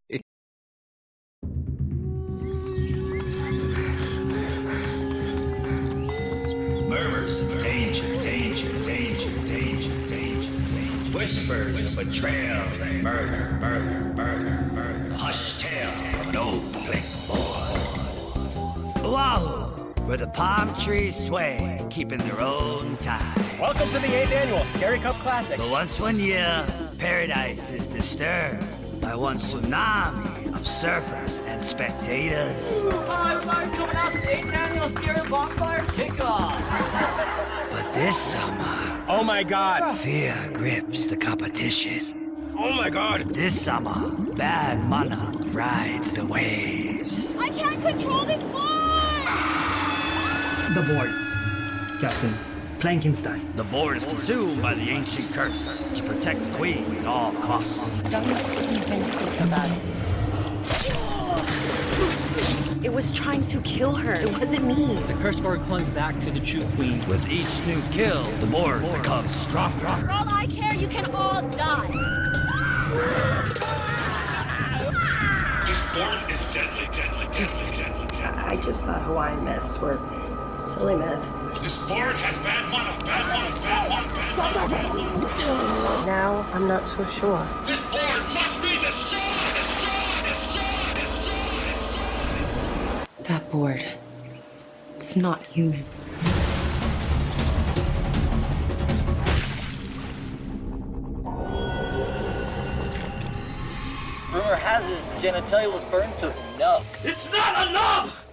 Murmurs of danger, danger, danger, danger, danger, danger. Whispers of betrayal and murder, murder, murder, murder. A hushed tale from an old black boy. Oahu, where the palm trees sway, keeping their own time.
Welcome to the 8th annual Scary Cup Classic.
But once one year, paradise is disturbed by one tsunami of surfers and spectators.
Hi, everybody, coming out to the 8th annual Scary Bonfire Kickoff.
But this summer,
oh my God,
fear grips the competition.
Oh my God!
This summer, bad mana rides the waves.
I can't control this board!
The board. Captain Plankenstein.
The board is consumed by the ancient curse to protect the queen at all costs.
Don't even think about it. It was trying to kill her. It wasn't me.
The curse board clungs back to the true queen.
With each new kill, the board becomes stronger.
For all I care, you can all die.
This board is deadly.
I just thought Hawaiian myths were silly myths.
This board has bad mana.
Now I'm not so sure.
This board must be destroyed.
That board. It's not human.
Rumor has it his genitalia was burned to enough.
It's not enough!